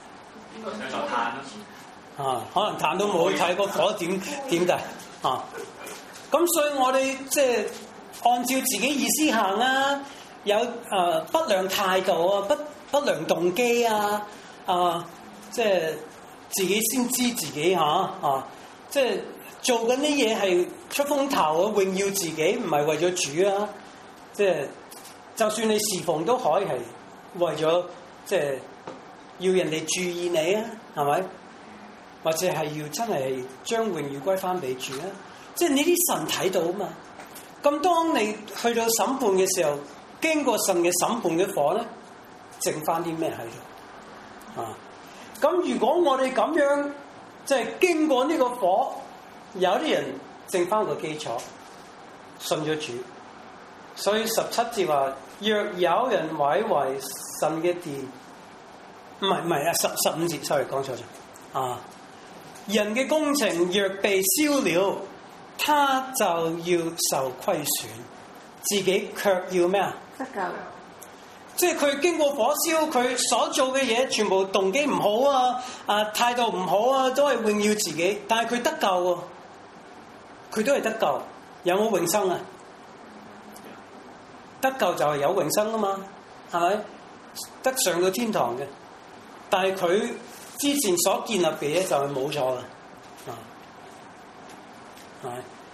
S1: 可能炭都冇睇個火點㗎啊！咁所以我哋即係按照自己意思行啊，有不良態度啊，不良動機啊，即係自己先知自己即係做緊啲嘢係出風頭啊，榮耀自己，唔係為咗主啊！即係就算你侍奉都可以係為咗即係要人哋注意你啊，係咪？或者係要真係將榮耀歸翻俾主啊！即係呢啲神睇到啊嘛。咁當你去到審判嘅時候，經過神嘅審判嘅火咧，剩翻啲咩喺度啊？咁如果我哋咁樣即係經過呢個火，有啲人剩翻個基礎，信咗主。所以17節話：若有人毀壞神嘅殿，唔係啊，15節 sorry 講錯咗啊！人嘅工程若被燒了，他就要受虧損，自己卻要咩啊？
S2: 得救。
S1: 即係佢經過火燒，佢所做嘅嘢全部動機唔好啊，態度唔好啊，都係榮耀自己。但係佢得救喎，佢都係得救。有冇永生啊？得救就係有永生啊嘛，係咪？得上到天堂嘅。但係佢之前所建立嘅嘢就係冇錯啦，係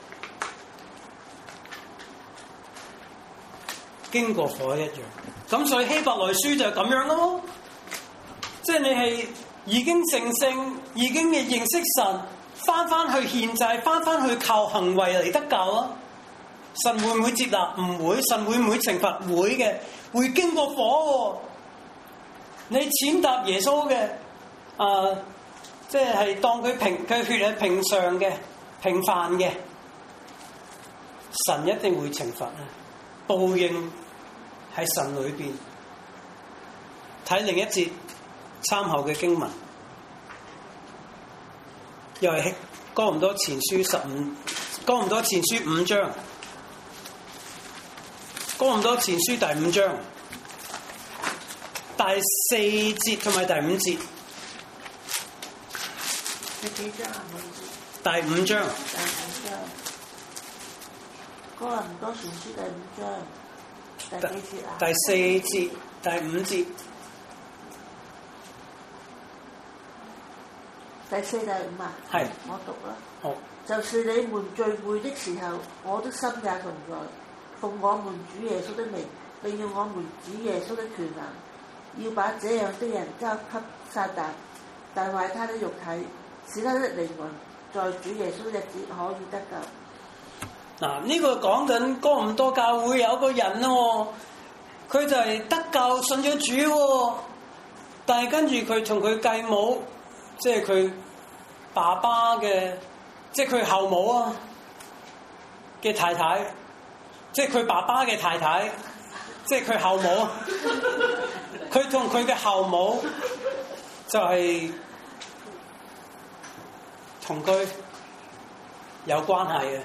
S1: 經過火一樣。咁所以希伯來書就係咁樣咯，即係你係已經成聖，已經嘅認識神，翻去獻祭，翻去靠行為嚟得救啊！神會唔會接納？唔會。神會唔會懲罰？會嘅，會經過火喎。你踐踏耶穌嘅，即係當佢血係平常嘅、平凡嘅，神一定會懲罰啊！報應喺神裏邊。睇另一節參考嘅經文，又係哥林多前書哥林多前書5章，哥林多前書第5章第4節同埋第5節。
S2: 第幾章啊？
S1: 第5章。
S2: 哥林多前書第5章第幾節啊？
S1: 第4節、第5節。
S2: 第4、第5啊？
S1: 係。
S2: 我讀啦。
S1: 好。
S2: 就是你們聚會的時候，我的心也同在，奉我們主耶穌的名，並用我們主耶穌的權能，要把這樣的人交給撒旦，帶壞他的肉體，使他的靈魂在主耶穌的日子可以得救。
S1: 嗱，呢個講緊哥林多教會有個人喎，佢就係得救信咗主喎，但係跟住佢同佢繼母，即係佢爸爸嘅，即係佢後母啊嘅太太，即係佢爸爸嘅太太，即係佢後母，佢同佢嘅後母就係同居有關係嘅。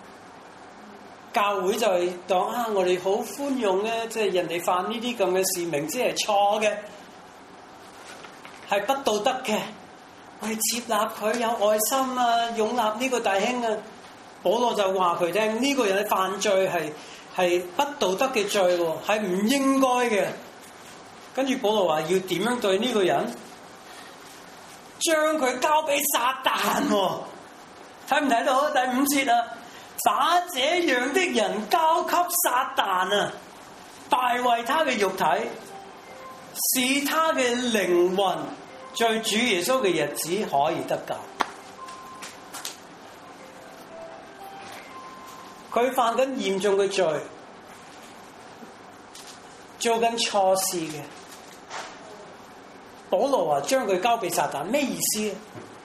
S1: 教會就係當我哋好寬容嘅，即係人哋犯呢啲咁嘅事，明知係錯嘅，係不道德嘅，我哋接納佢，有愛心啊，擁納呢個弟兄啊。保羅就話佢聽，呢個人犯罪係不道德嘅罪喎，係唔應該嘅。跟住保羅話要點樣對呢個人？將佢交俾撒旦喎，睇唔睇到？第5節啊！把這樣的人交給撒旦啊，敗壞他嘅肉體，使他嘅靈魂在主耶穌嘅日子可以得救。佢犯緊嚴重嘅罪，做緊錯事嘅。保羅話將佢交俾撒旦，咩意思啊？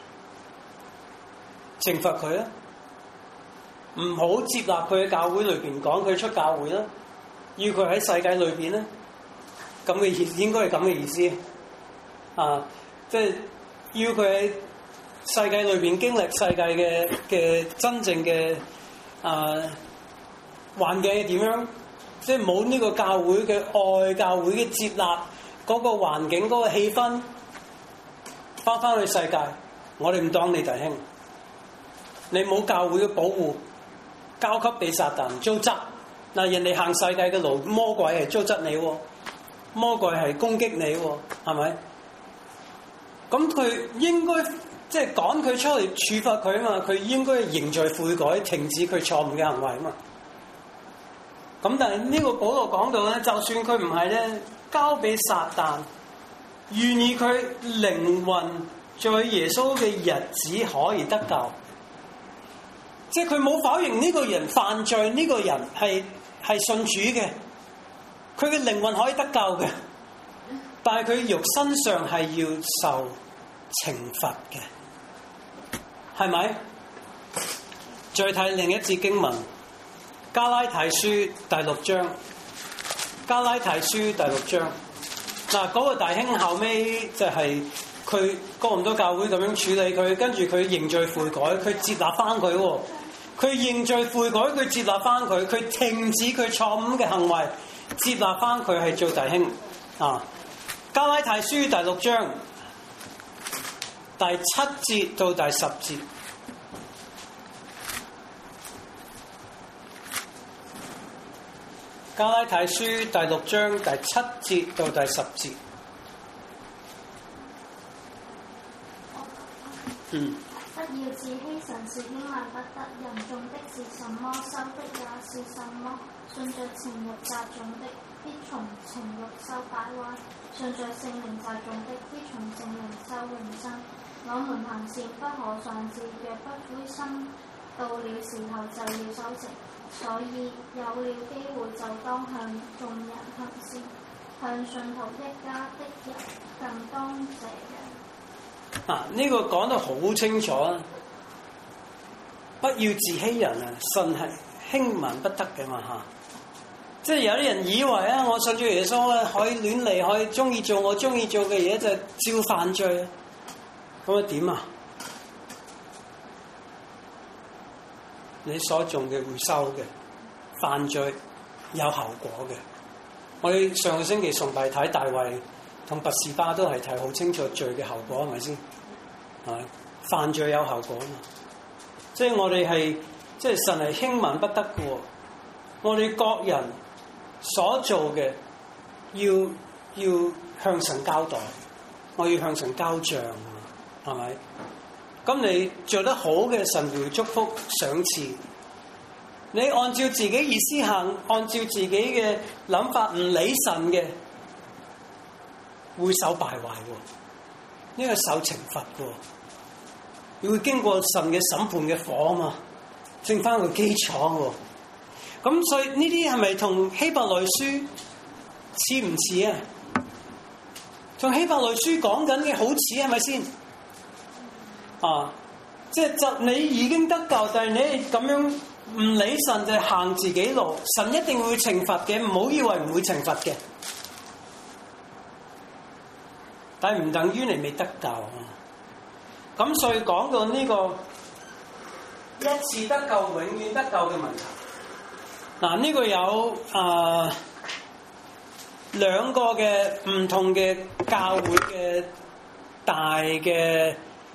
S1: 懲罰佢啊！唔好接納佢喺教會裏邊，講佢出教會啦，要佢喺世界裏邊咧，咁嘅意思應該係咁嘅意思啊！即係要佢喺世界裏邊經歷世界嘅真正嘅環境係點樣？即係冇呢個教會嘅愛，教會嘅接納嗰個環境嗰個氣氛，翻去世界，我哋唔當你弟兄，你冇教會嘅保護。交給俾撒旦糟質，嗱，人哋行世界嘅路，魔鬼係糟質你喎，魔鬼係攻擊你喎，係咪？咁佢應該即係趕佢出嚟處罰佢啊嘛，佢應該認罪悔改，停止佢錯誤嘅行為啊嘛。咁但係呢個保羅講到咧，就算佢唔係咧，交俾撒旦，願意佢靈魂在耶穌嘅日子可以得救。即係佢冇否認呢個人犯罪，呢個人係信主嘅，佢嘅靈魂可以得救嘅，但係佢肉身上係要受懲罰嘅，係咪？再睇另一節經文，加拉太書第6章，加拉太書第6章，嗱，嗰個大兄後尾就係佢哥林多教會咁樣處理佢，跟住佢認罪悔改，佢接納翻佢喎。佢認罪悔改，佢接納翻佢，佢停止佢錯誤嘅行為， 接納翻佢係做弟兄啊。加拉太書第6章第7節到第10節。加拉太書第6章第7節到第10節。
S5: 不要自欺，神是輕慢不得，人種的是什麼，收的也是什麼。順着情慾撒種的，必從情慾收敗壞；順着聖靈撒種的，必從聖靈收永生。我們行善不可喪志，若不灰心，到了時候就要收成。所以有了機會就當向眾人行善，向信徒一家的人更當這樣。
S1: 呢個講得好清楚啊！不要自欺人啊，神係輕慢不得嘅嘛嚇。即係有啲人以為啊，我信主耶穌啊，可以亂嚟，可以中意做我中意做嘅嘢，就照犯罪啊！咁啊點啊？你所種嘅會收嘅，犯罪有後果嘅。我哋上個星期崇拜睇大衛同拔示巴都係睇好清楚罪嘅後果，係咪先？係犯罪有後果啊嘛！即係我哋係即係神係輕慢不得嘅喎。我哋各人所做嘅要向神交代，我要向神交賬啊，係咪？咁你做得好嘅，神會祝福賞賜。你按照自己意思行，按照自己嘅諗法唔理神嘅，會受敗壞喎。呢個受懲罰喎，會經過神嘅審判嘅火啊嘛，正翻個基礎喎。咁所以呢啲係咪同希伯來書似唔似啊？同希伯來書講緊嘅好似係咪先？啊，即係就你已經得救，但係你咁樣唔理神就行自己路，神一定會懲罰嘅，唔好以為唔會懲罰嘅。但係唔等於你未得救啊！咁所以講到呢個一次得救永遠得救嘅問題。嗱，呢個有兩個嘅唔同嘅教會嘅大嘅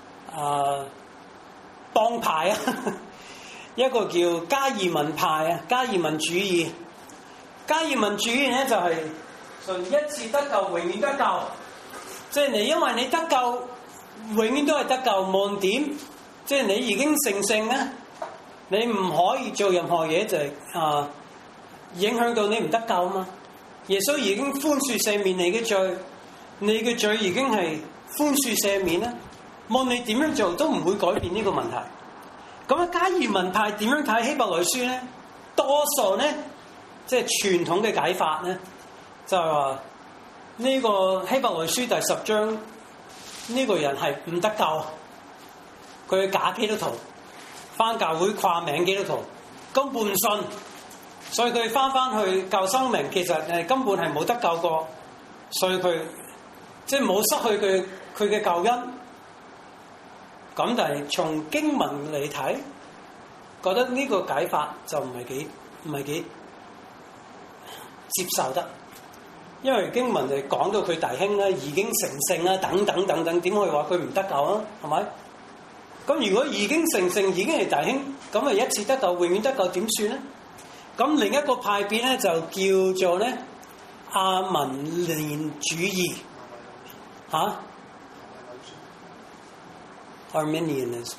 S1: 幫派啊，一個叫加爾文派啊，加爾文主義。加爾文主義咧就係信一次得救永遠得救，即係你因為你得救永遠都係得救，無論點，即係你已經成聖咧，你唔可以做任何嘢就係影響到你唔得救啊嘛。耶穌已經寬恕赦免你嘅罪，你嘅罪已經係寬恕赦免啦。無論你點樣做都唔會改變呢個問題。咁啊，加爾文派點樣睇希伯來書咧？多數咧，即係傳統嘅解法咧，就係話呢個希伯來書第10章呢個人係唔得救，佢係假基督徒，返教會掛名基督徒，根本唔信，所以佢返去救生命，其實根本係冇得救過，所以佢即係冇失去佢嘅救恩。咁但係從經文嚟睇，覺得呢個解法就唔係幾接受得，因為經文就講到佢弟兄咧已經成聖啦，等等，點可以話佢唔得救啊？係咪？咁如果已經成聖，已經係弟兄，咁咪一次得救，永遠得救，點算咧？咁另一個派別咧就叫做咧阿文連主義嚇。Arminianism，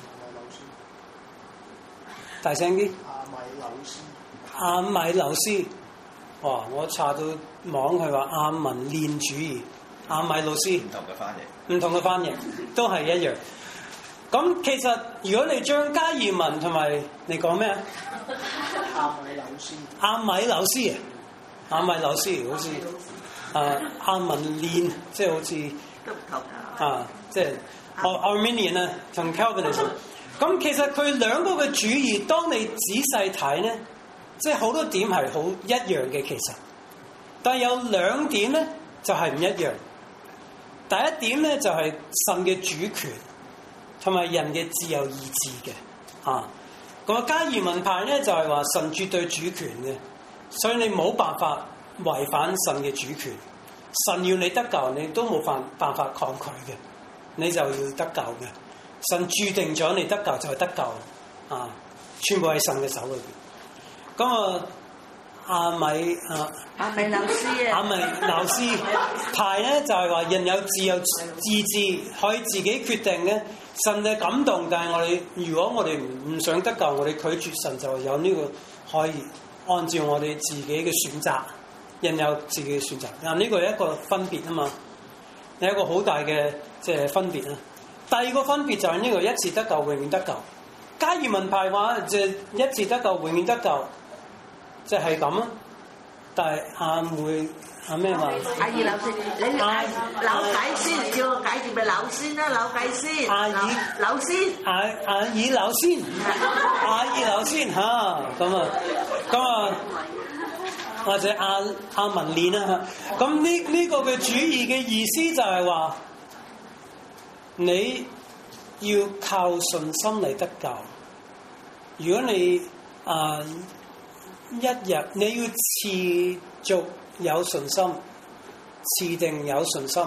S1: 大聲啲。阿米紐斯，哇！我查到網係話阿文連主義，阿米老師。唔同嘅翻譯都係一樣。咁其實如果你將加爾文同埋你講咩啊？阿米紐斯啊，阿米紐斯好似阿文連，即係好似即係。Arminian 啊，同 Calvinism， 咁其實佢兩個嘅主義，當你仔細睇咧，即係好多點係好一樣嘅其實，但係有兩點咧就係唔一樣。第一點咧就係神嘅主權同埋人嘅自由意志嘅，咁加爾文派咧就係話神絕對主權嘅，所以你冇辦法違反神嘅主權。神要你得救，你都冇辦法抗拒嘅，你就要得救嘅。神注定咗你得救就係得救啊！全部喺神嘅手裏邊。咁阿米老師排咧就係話人有自由自治，可以自己決定嘅。神嘅感動，但係如果我哋唔想得救，我哋拒絕神，就有呢個可以按照我哋自己嘅選擇，人有自己嘅選擇。嗱，呢個係一個分別啊嘛，有一個好大嘅分別啊。第二個分別就係呢個一次得救，永遠得救。加爾文派話一次得救，永遠得救，即係咁啊。但係咩話？
S2: 阿二老師，你扭計先，叫我解住咪扭先啦，扭計先。扭先。阿二扭先嚇，咁啊，或者阿文練啦嚇。咁呢個嘅主義嘅意思就係話，你要靠信心嚟得救。如果你一日你要持續有信心，持定有信心，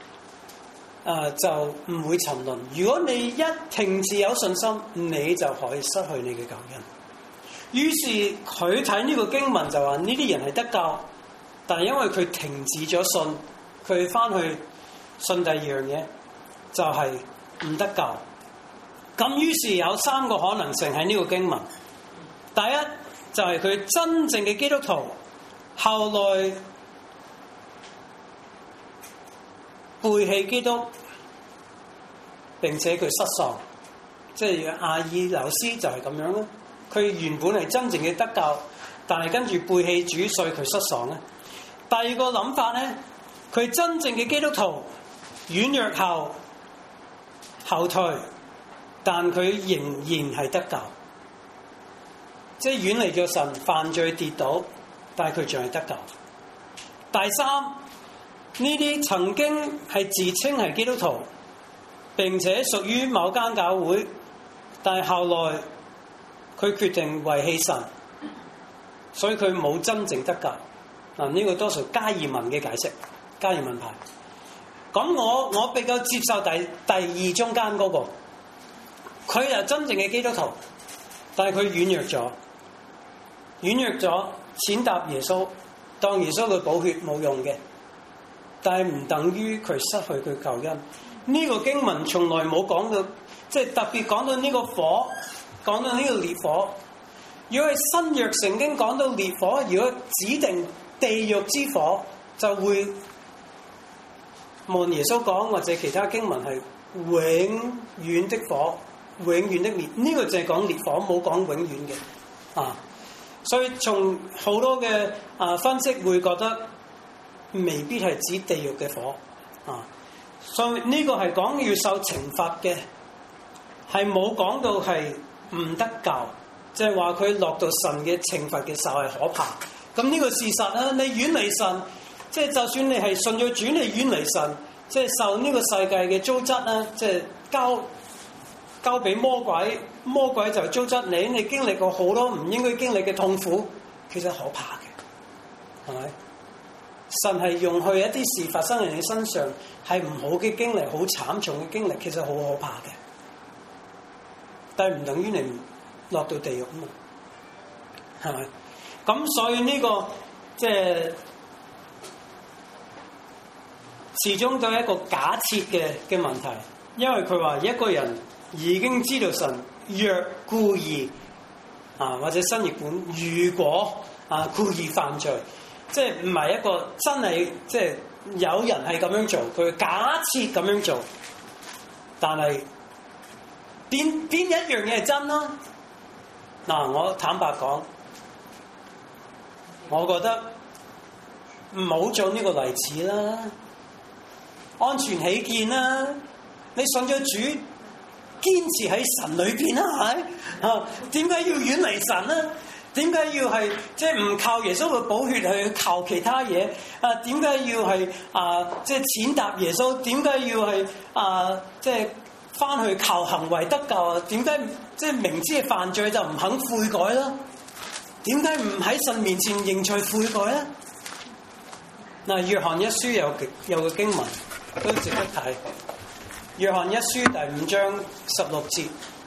S2: 就唔會沉淪。如果你一停止有信心，你就可以失去你嘅救恩。於是佢睇呢個經文就話呢啲人係得救，但係因為佢停止咗信，佢翻去信第二樣嘢，就係唔得救。咁於是有三個可能性喺呢個經文。第一就係佢真正嘅基督徒，後來背棄基督，並且佢失喪，即係阿爾流斯就係咁樣啦。佢原本係真正嘅得救，但係跟住背棄主，所以佢失喪咧。第二個諗法咧，佢真正嘅基督徒軟弱後退，但佢仍然係得救。即係遠離咗神，犯罪跌倒，但係佢仲係得救。第三，呢啲曾經係自稱係基督徒，並且屬於某間教會，但係後來佢決定遺棄神，所以佢冇真正得救。嗱，呢個多數加爾文嘅解釋，加爾文派。咁我比較接受第二中間嗰個，佢係真正嘅基督徒，但係佢軟弱咗。踐踏耶穌，當耶穌嘅寶血冇用嘅，但係唔等於佢失去佢救恩。呢個經文從來冇講到，即係特別講到呢個火，講到呢個烈火。如果係新約聖經講到烈火，如果指定地獄之火，就會無論耶穌講或者其他經文係永遠的火，永遠的烈。呢個就係講烈火，冇講永遠嘅啊。所以從好多嘅分析會覺得未必係指地獄嘅火啊，所以呢個係講要受懲罰嘅，係冇講到係唔得救，即係話佢落到神嘅懲罰嘅時候係可怕。咁呢個事實啊，你遠離神，即係就算你係信咗主，你遠離神，即係受呢個世界嘅糟質啊，即係交俾魔鬼，魔鬼就糟質你，你經歷過好多唔應該經歷嘅痛苦，其實可怕嘅，係咪？神係容許一啲事發生喺你身上，係唔好嘅經歷，好慘重嘅經歷，其實好可怕嘅。但係唔等於你落到地獄啊嘛，係咪？咁所以呢個即係始終都係一個假設嘅問題，因為佢話一個人已經知道神若故意或者新譯本如果故意犯罪，即係唔係一個真係即係有人係咁樣做，佢假設咁樣做，但係邊一樣嘢係真啦？我坦白講，我覺得唔好做呢個例子啦，安全起見啦，你信咗主。堅持喺神裏邊啦，係點解要遠離神咧？點解要係即係唔靠耶穌嘅寶血去靠其他嘢？點解要係即係踐踏耶穌？點解要係即係翻去靠行為得救啊？點解即係明知係犯罪就唔肯悔改啦？點解唔喺神面前認罪悔改咧？
S1: 嗱，約翰一書有個經文都值得睇。約翰一書第5章16節。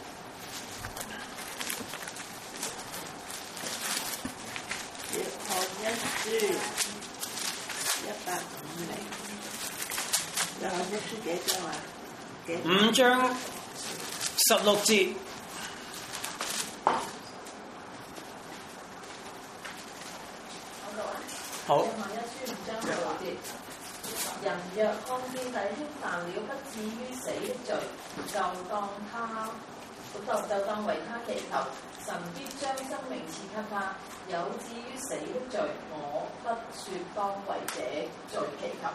S2: 約翰一書150。約翰一書幾章啊
S1: ？5章16節。好。
S6: 約翰一書5章16節，人若看見弟兄犯了不至於死的罪，就當為他祈求，神必將生命賜給他；有至於死的罪，我不說當為這罪祈求。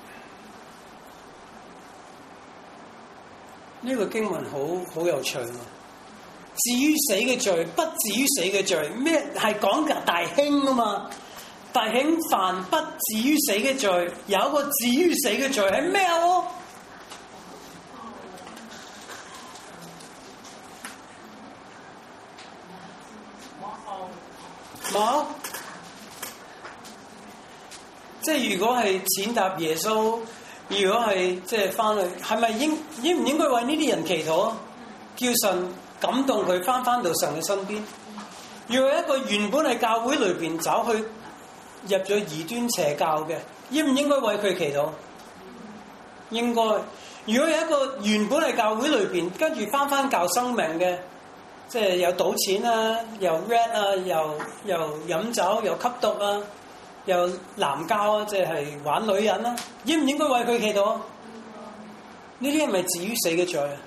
S1: 呢個經文好有趣喎！至於死嘅罪，不至於死嘅罪，咩係講嘅大兄啊嘛？大兄犯不至於死嘅罪，有一個至於死嘅罪係咩喎？冇，即係如果係踐踏耶穌，如果係即係翻去，係咪應唔應該為呢啲人祈禱啊？叫神感動佢翻到神嘅身邊。如果一個原本係教會裏邊走去入咗異端邪教嘅，應唔應該為佢祈禱？應該。如果有一個原本係教會裏邊，跟住翻教生命嘅，即係有賭錢啊，又 red 啊，又飲酒，又吸毒啊，又男教啊，即係玩女人啊，應唔應該為佢祈禱？呢啲係咪至於死嘅罪啊？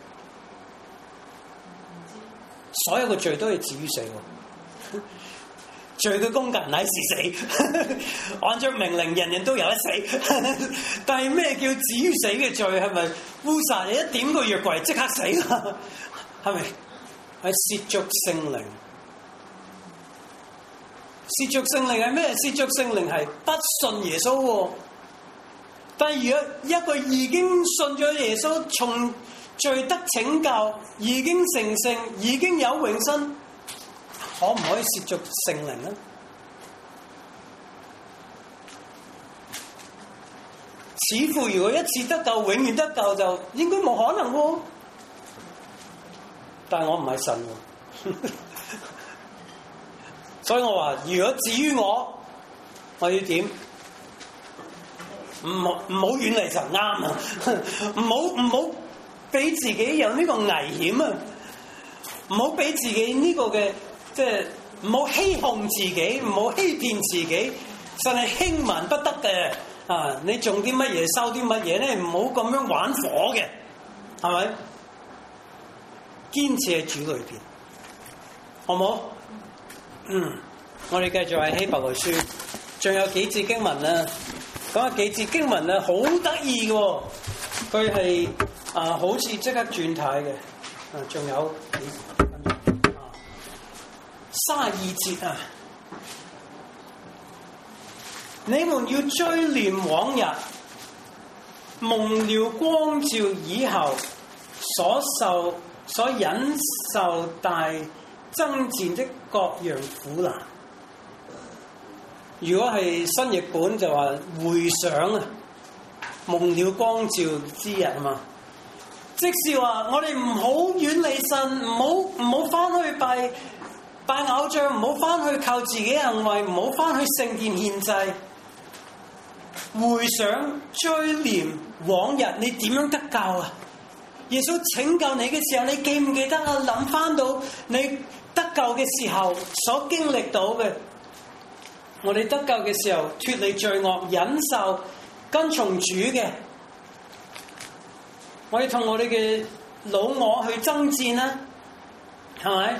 S1: 所有嘅罪都係至於死喎。罪嘅工價乃是死，按照命令人人都有得死。但係咩叫至於死嘅罪？係咪烏撒你一點個約櫃即刻死啦？係咪？係褻瀆聖靈。褻瀆聖靈係咩？褻瀆聖靈係不信耶穌喎。但係如果一個已經信咗耶穌，從罪得拯救，已經成聖，已經有永生，可唔可以褻瀆聖靈呢？似乎如果一次得救，永遠得救就應該冇可能喎。但係我唔係神喎，所以我話：如果至於我要點？唔好遠離神啱啊！唔好俾自己有呢個危險啊！唔好俾自己呢個嘅。即係唔好欺哄自己，唔好欺騙自己，神係輕慢不得嘅啊！你種啲乜嘢收啲乜嘢咧？唔好咁樣玩火嘅，係咪？堅持喺主裏邊，好唔好？我哋繼續喺希伯來書，仲有幾節經文啊？講下幾節經文啊，好得意嘅，佢係好似即刻轉態嘅仲有32節啊！你們要追念往日蒙了光照以後所忍受大爭戰的各樣苦難。如果係新譯本就話回想啊，蒙了光照之日啊嘛，即是話我哋唔好遠離神，唔好翻去拜偶像，唔好翻去靠自己行為，唔好翻去聖殿獻祭。回想追念往日你點樣得救啊？耶穌拯救你嘅時候，你記唔記得啊？諗翻到你得救嘅時候所經歷到嘅，我哋得救嘅時候脫離罪惡，忍受跟從主嘅，我哋同我哋嘅老我去爭戰啦，係咪？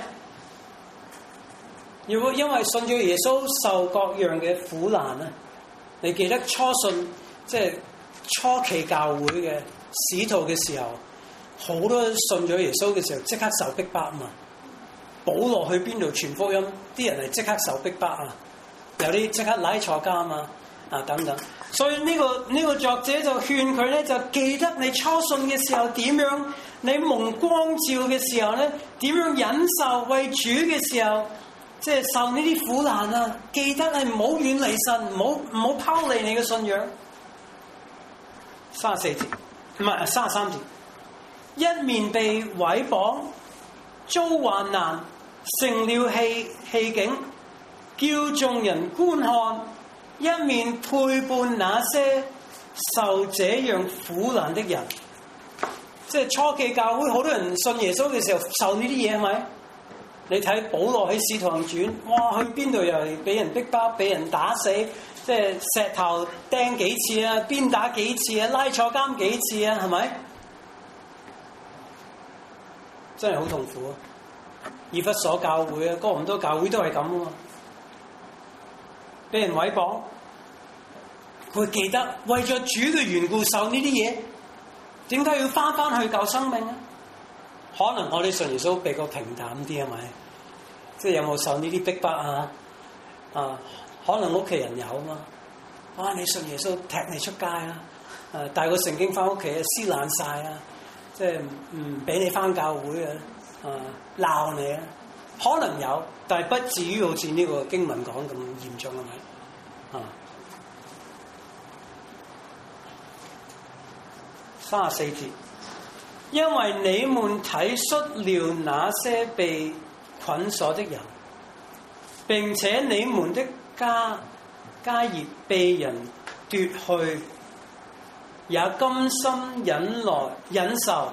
S1: 如果因為信咗耶穌受各樣嘅苦難啊，你記得初信即係初期教會嘅使徒嘅時候，好多信咗耶穌嘅時候即刻受逼迫啊嘛。保羅去邊度傳福音，啲人係即刻受逼迫啊，有啲即刻拉坐監啊等等。所以呢個作者就勸佢咧，就記得你初信嘅時候點樣，你蒙光照嘅時候咧點樣忍受為主嘅時候即係受呢啲苦難啊，記得係唔好遠離神，唔好拋離你嘅信仰。34節，唔係33節，一面被毀謗，遭患難，成了戲景，叫眾人觀看，一面陪伴那些受這樣苦難的人。即係初期教會好多人信耶穌嘅時候受呢啲嘢，係咪？你睇保羅喺使徒行傳，哇，去邊度又係俾人逼迫，俾人打死，即係石頭釘幾次啊，鞭打幾次啊，拉坐監幾次啊，係咪？真係好痛苦啊！以弗所教會啊，哥林多教會都係咁啊嘛，俾人毀謗，佢記得為咗主嘅緣故受呢啲嘢，點解要翻去救生命啊？可能我哋信耶穌比較平淡啲，係咪？即係有冇受呢啲逼迫啊？可能屋企人有啊嘛。哇！你信耶穌踢你出街啊？帶個聖經翻屋企啊，撕爛晒啊！即係唔俾你翻教會啊！鬧你啊！可能有，但係不至於好似呢個經文講咁嚴重，係咪？34節。因為你們體恤了那些被捆鎖的人，並且你們的家業被人奪去，也甘心忍受，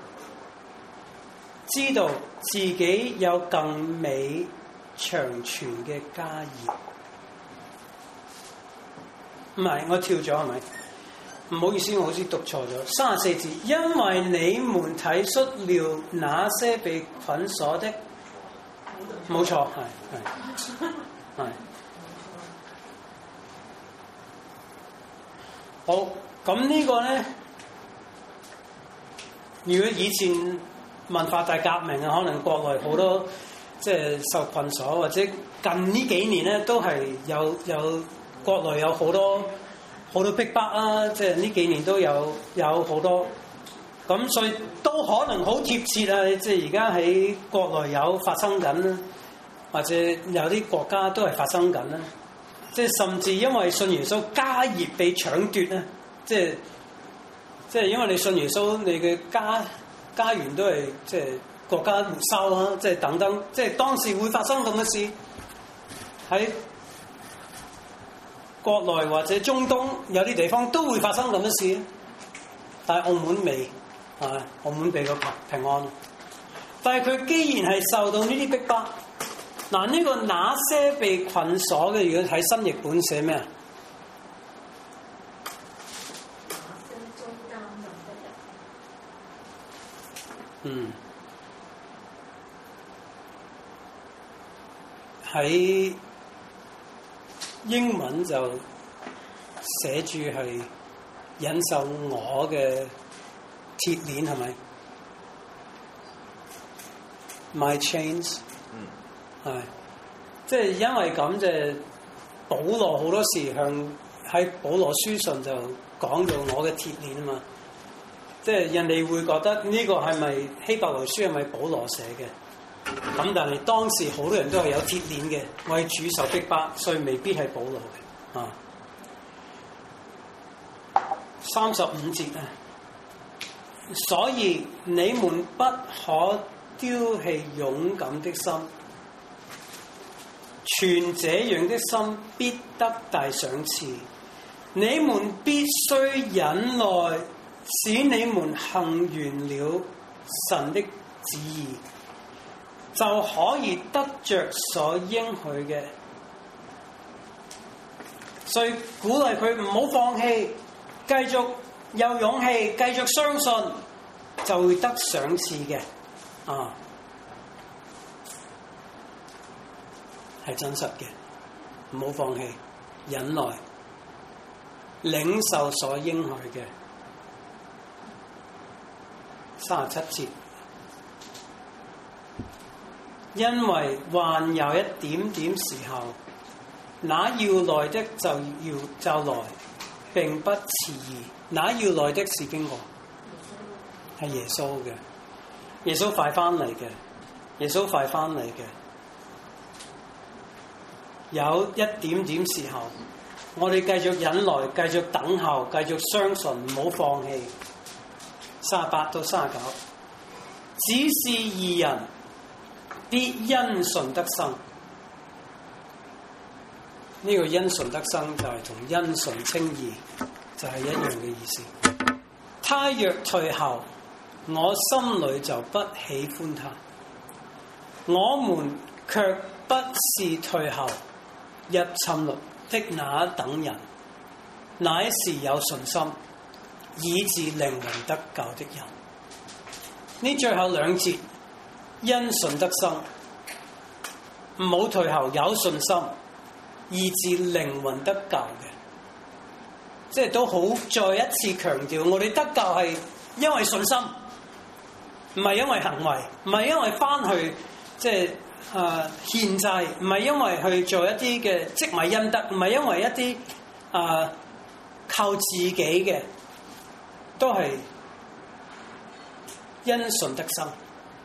S1: 知道自己有更美長存嘅家業。唔係，我跳咗，係咪？唔好意思，我好似讀錯咗。34節，因為你們體恤了那些被捆鎖的，冇錯，係。好，咁呢個咧，如果以前文化大革命啊，可能國內好多即係受捆鎖，或者近呢幾年咧都係有國內有好多逼迫啊！即係呢幾年都有好多，咁所以都可能好貼切啊！即係而家喺國內有發生緊啦，或者有啲國家都係發生緊啦。即係甚至因為信耶穌家業被搶奪啊！即係因為你信耶穌，你嘅家園都係即係國家沒收啊！即係等等，即係當時會發生咁嘅事喺國內或者中東有啲地方都會發生咁嘅事，但係澳門未，澳門比較平安。但係佢既然係受到呢啲逼迫，嗱呢個那些被捆鎖嘅，如果睇新譯本寫咩啊？喺英文就寫住係忍受我嘅鐵鏈，係咪 ？My chains，係，即係因為咁就保羅好多時喺保羅書信就講到我嘅鐵鏈啊嘛，即係人哋會覺得呢個係咪希伯來書係咪保羅寫嘅？咁但係當時好多人都係有鐵鏈嘅，為主受逼迫，所以未必係保羅嘅。35節啊，所以你們不可丟棄勇敢的心，存這樣的心必得大賞賜。你們必須忍耐，使你們行完了神的旨意，就可以得着所應許嘅。所以鼓勵佢唔好放棄，繼續有勇氣，繼續相信，就會得賞賜嘅。係真實嘅，唔好放棄，忍耐，領受所應許嘅。37節，因為還有一點點時候，那要來的就來，並不遲疑。那要來的是邊個？係耶穌嘅，耶穌快翻嚟嘅，耶穌快翻嚟嘅。 有一點點時候，我哋繼續忍耐，繼續等候，繼續相信，唔好放棄。38到39，只是義人必因信得生。呢個因信得生就係同因信稱義就係一樣嘅意思。他若退後，我心裏就不喜歡他。我們卻不是退後入沉淪的那等人，乃是有信心以致靈魂得救的人。呢最後兩節，因信得生，唔好退後，有信心以致靈魂得救嘅，即係都好再一次強調，我哋得救係因為信心，唔係因為行為，唔係因為翻去即係獻祭，唔係因為去做一啲嘅積米恩德，唔係因為一啲靠自己嘅，都係因信得生，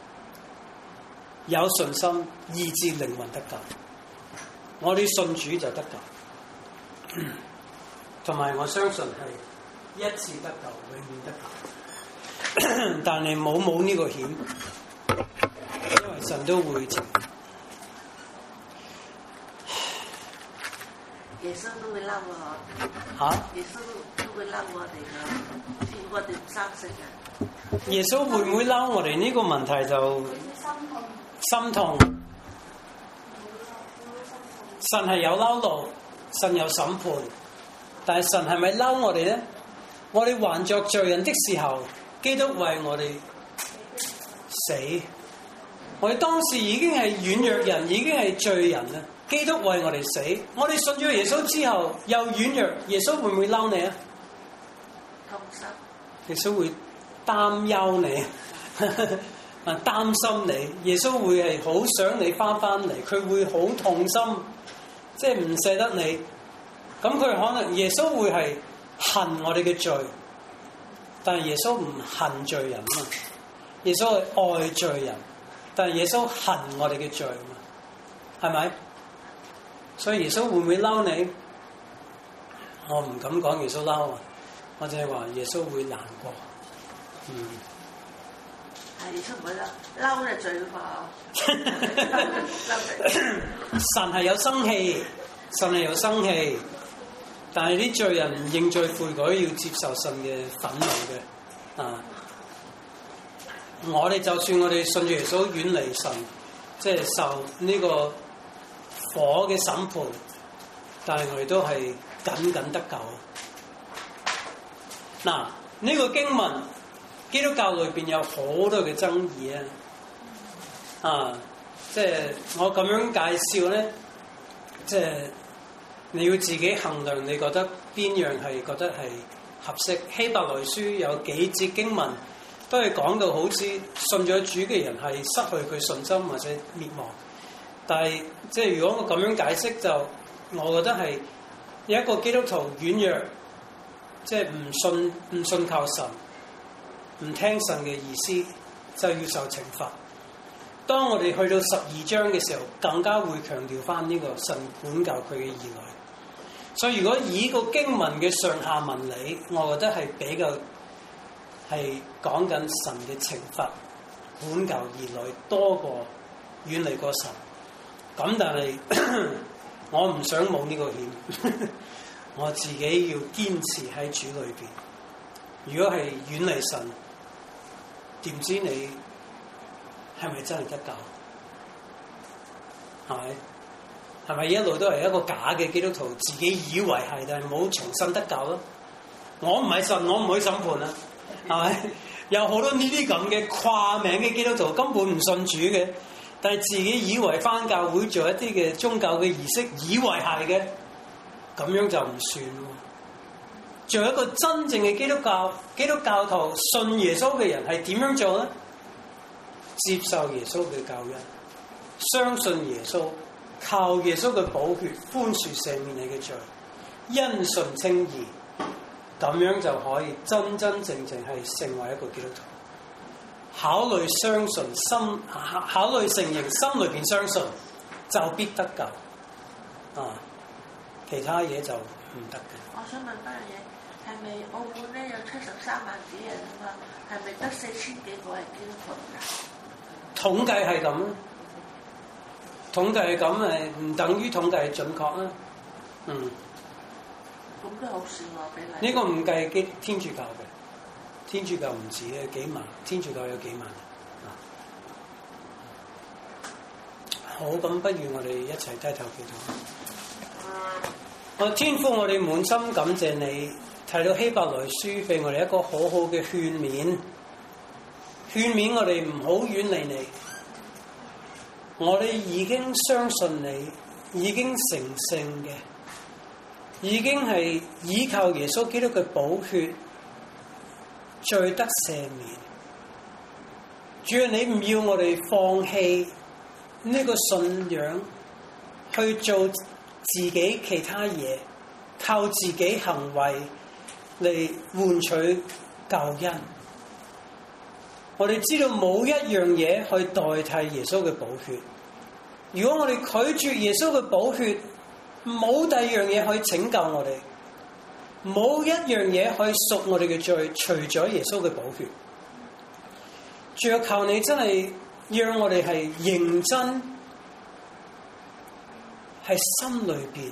S1: 有信心以致靈魂得救。我哋信主就得救，同埋我相信係一次得救，永遠得救。但係冇呢個險，因為神都會懲罰。
S2: 耶穌都會嬲我，耶穌都會嬲我哋㗎，勸我哋唔生性嘅。
S1: 耶穌會唔會嬲我哋呢個問題就心痛。神係有嬲怒，神有審判，但係神係咪嬲我哋咧？我哋還作罪人的時候，基督為我哋死。我哋當時已經係軟弱人，已經係罪人啦。基督為我哋死，我哋信咗耶穌之後又軟弱，耶穌會唔會嬲你啊？
S2: 痛心。
S1: 耶穌會擔憂你，擔心你。耶穌會係好想你翻嚟，佢會好痛心。即係唔捨得你，咁佢可能耶穌會係恨我哋嘅罪，但係耶穌唔恨罪人啊嘛，耶穌係愛罪人，但係耶穌恨我哋嘅罪啊嘛，係咪？所以耶穌會唔會嬲你？我唔敢講耶穌嬲啊，我淨係話耶穌會難過。
S2: 係耶穌唔會嬲就罪嘛。
S1: 神係有生氣，神係有生氣，但係啲罪人唔認罪悔改，要接受神嘅憤怒嘅。我哋就算我哋信住耶穌遠離神，即係受呢個火嘅審判，但係我哋都係緊得救。嗱，呢個經文基督教裏邊有好多嘅爭議啊！即係我咁樣介紹咧，即係你要自己衡量，你覺得邊樣係覺得係合適？希伯來書有幾節經文都係講到好似信咗主嘅人係失去佢信心或者滅亡。但係即係如果我咁樣解釋，就我覺得係有一個基督徒軟弱，即係唔信靠神，唔聽神嘅意思，就要受懲罰。當我哋去到12章嘅時候，更加會強調翻呢個神管教佢嘅兒女。所以如果以個經文嘅上下文理，我覺得係比較係講緊神嘅懲罰管教兒女多過遠離過神。咁但係我唔想冇呢個險，我自己要堅持喺主裏邊。如果係遠離神，點知你係咪真係得救？係咪？係咪一路都係一個假嘅基督徒，自己以為係，但係冇重新得救咯？我唔係神，我唔可以審判啊！係咪？有好多呢啲咁嘅跨名嘅基督徒根本唔信主嘅，但係自己以為返教會做一啲嘅宗教嘅儀式，以為係嘅，咁樣就唔算喎。做一個真正嘅基督教徒，信耶穌嘅人係點樣做咧？接受耶穌嘅救恩，相信耶穌，靠耶穌嘅寶血寬恕赦免你嘅罪，因信稱義，咁樣就可以真真正正係成為一個基督徒。考慮相信考慮承認，心裏邊相信，就必得救。 其他嘢就唔得嘅。
S2: 我想問翻樣嘢，係咪澳門咧有73萬幾人啊嘛？係咪得4000幾個係基督徒㗎？
S1: 統計係咁，統計係咁誒，唔等於統計係準確啦。
S2: 咁都好少喎，比例。
S1: 呢個唔計天主教嘅，天主教唔止嘅幾萬，天主教有幾萬。好，咁不如我哋一齊低頭祈禱。我天父，我哋滿心感謝你，提到希伯來書俾我哋一個好好嘅勸勉，勸勉我哋唔好遠離你。我哋已經相信你，已經成聖嘅，已經係依靠耶穌基督嘅寶血，罪得赦免。主啊，你唔要我哋放棄呢個信仰，去做自己其他嘢，靠自己行為嚟換取救恩。我哋知道冇一樣嘢去代替耶穌嘅寶血。如果我哋拒絕耶穌嘅寶血，冇第二樣嘢可以拯救我哋，冇一樣嘢可以贖我哋嘅罪，除咗耶穌嘅寶血。主啊，求你真係讓我哋係認真，係心裏邊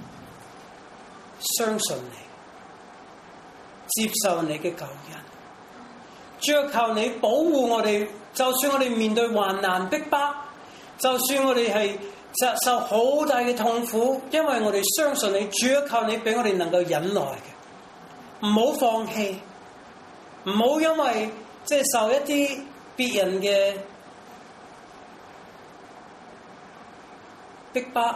S1: 相信你，接受你嘅救恩。主啊，求你保護我哋，就算我哋面對患難逼迫，就算我哋係受好大嘅痛苦，因為我哋相信你。主啊，求你俾我哋能夠忍耐嘅，唔好放棄，唔好因為受一啲別人嘅逼迫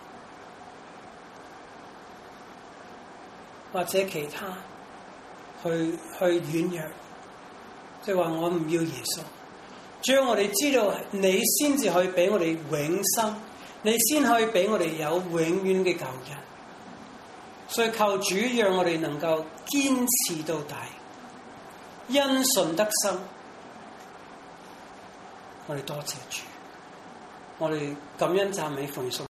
S1: 或者其他去軟弱，即係話我唔要耶穌。主啊，我哋知道你先至可以俾我哋永生，你先可以俾我哋有永遠嘅救恩。所以求主讓我哋能夠堅持到底，因信得生。我哋多謝主，我哋感恩讚美奉耶穌。